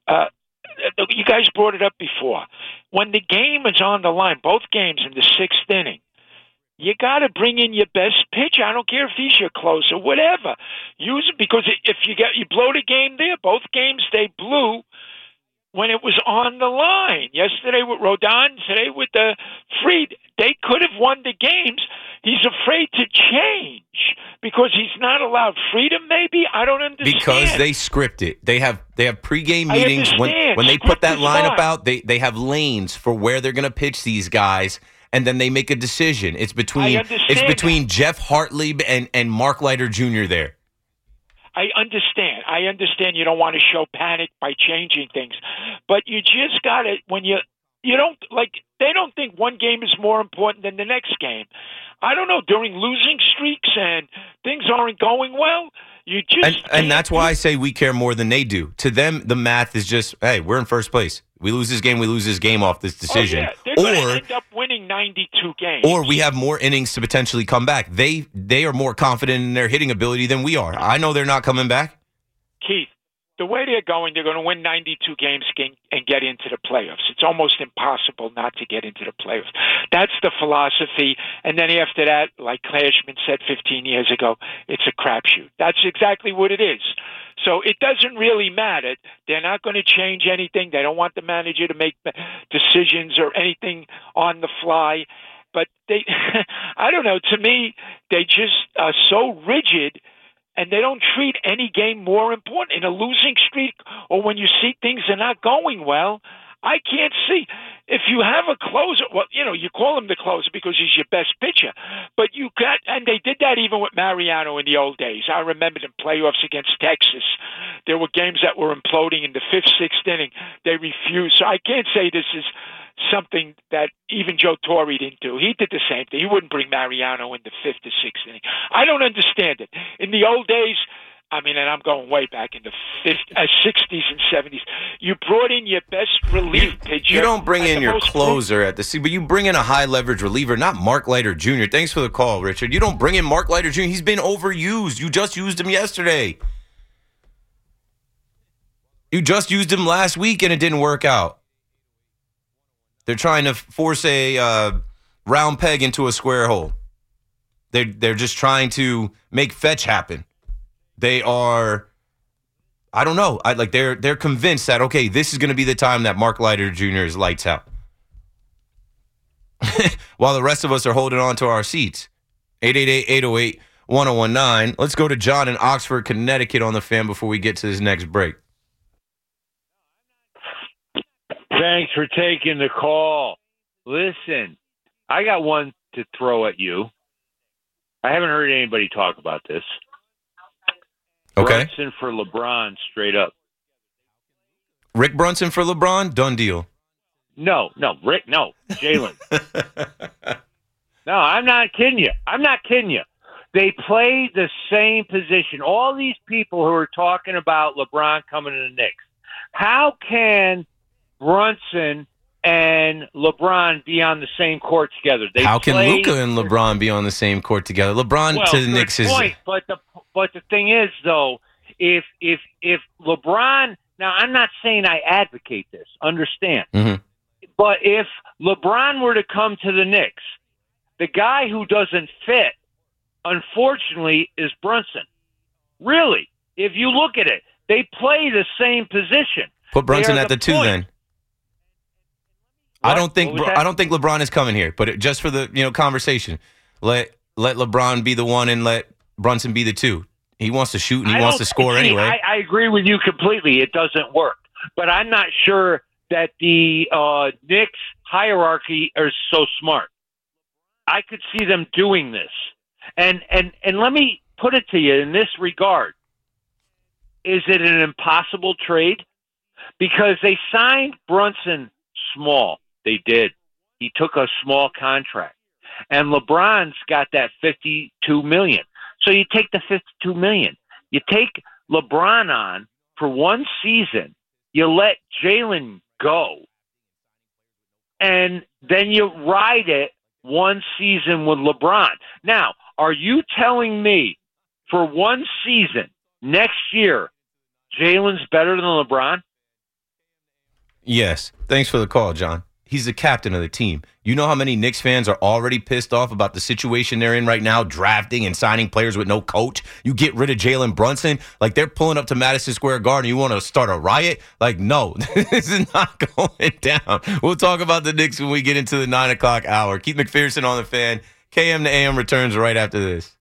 Speaker 14: You guys brought it up before. When the game is on the line, both games in the sixth inning, you got to bring in your best pitcher. I don't care if he's your closer, whatever. Use it, because if you blow the game there, both games they blew when it was on the line. Yesterday with Rodon, today with Fried. They could have won the games. He's afraid to change because he's not allowed freedom, maybe? I don't understand.
Speaker 5: Because they script it. They have pregame meetings. When they put that lineup out, they have lanes for where they're going to pitch these guys, and then they make a decision. It's between Jeff Hartley and Mark Leiter Jr. there.
Speaker 14: I understand you don't want to show panic by changing things, but you just got to, when you don't, like, they don't think one game is more important than the next game. I don't know, during losing streaks and things aren't going well, you just...
Speaker 5: And that's why I say we care more than they do. To them, the math is just, hey, we're in first place. We lose this game off this decision.
Speaker 14: Oh, yeah. They're going to end up winning 92 games.
Speaker 5: Or we have more innings to potentially come back. They are more confident in their hitting ability than we are. I know they're not coming back.
Speaker 14: Keith, the way they're going to win 92 games and get into the playoffs. It's almost impossible not to get into the playoffs. That's the philosophy. And then after that, like Clashman said 15 years ago, it's a crapshoot. That's exactly what it is. So it doesn't really matter. They're not going to change anything. They don't want the manager to make decisions or anything on the fly. But they, I don't know, to me, they just are so rigid, and they don't treat any game more important. In a losing streak, or when you see things are not going well, I can't see. If you have a closer, well, you call him the closer because he's your best pitcher. But and they did that even with Mariano in the old days. I remember the playoffs against Texas. There were games that were imploding in the fifth, sixth inning. They refused. So I can't say this is something that even Joe Torre didn't do. He did the same thing. He wouldn't bring Mariano in the fifth or sixth inning. I don't understand it. In the old days, and I'm going way back in the 60s and 70s. You brought in your best relief pitcher.
Speaker 5: You don't bring in your closer at the but you bring in a high-leverage reliever, not Mark Leiter Jr. Thanks for the call, Richard. You don't bring in Mark Leiter Jr. He's been overused. You just used him yesterday. You just used him last week, and it didn't work out. They're trying to force a round peg into a square hole. They're just trying to make fetch happen. They are, I don't know. They're convinced that, okay, this is going to be the time that Mark Leiter Jr. is lights out. While the rest of us are holding on to our seats. 888-808-1019. Let's go to John in Oxford, Connecticut on the Fan before we get to this next break.
Speaker 15: Thanks for taking the call. Listen, I got one to throw at you. I haven't heard anybody talk about this.
Speaker 5: Okay.
Speaker 15: Brunson for LeBron, straight up.
Speaker 5: Rick Brunson for LeBron, done deal.
Speaker 15: No, Rick, no, Jalen. No, I'm not kidding you. They play the same position. All these people who are talking about LeBron coming to the Knicks, how can Brunson and LeBron be on the same court together?
Speaker 5: How can Luka and LeBron be on the same court together? LeBron to the Knicks is.
Speaker 15: But the thing is, though, if LeBron, now I'm not saying I advocate this, understand, but if LeBron were to come to the Knicks, the guy who doesn't fit, unfortunately, is Brunson. Really, if you look at it, they play the same position.
Speaker 5: Put Brunson at the 2 then. I don't think LeBron is coming here, but just for the conversation, let LeBron be the 1 and let Brunson be the 2. He wants to shoot and he wants to score anyway.
Speaker 15: I agree with you completely. It doesn't work, but I'm not sure that the Knicks hierarchy is so smart. I could see them doing this, and let me put it to you in this regard: is it an impossible trade? Because they signed Brunson small. They did. He took a small contract. And LeBron's got that $52 million. So you take the $52 million. You take LeBron on for 1 season. You let Jalen go. And then you ride it 1 season with LeBron. Now, are you telling me for 1 season next year, Jalen's better than LeBron?
Speaker 5: Yes. Thanks for the call, John. He's the captain of the team. You know how many Knicks fans are already pissed off about the situation they're in right now, drafting and signing players with no coach? You get rid of Jalen Brunson, like they're pulling up to Madison Square Garden. You want to start a riot? Like, no, this is not going down. We'll talk about the Knicks when we get into the 9 o'clock hour. Keith McPherson on the Fan. KM to AM returns right after this.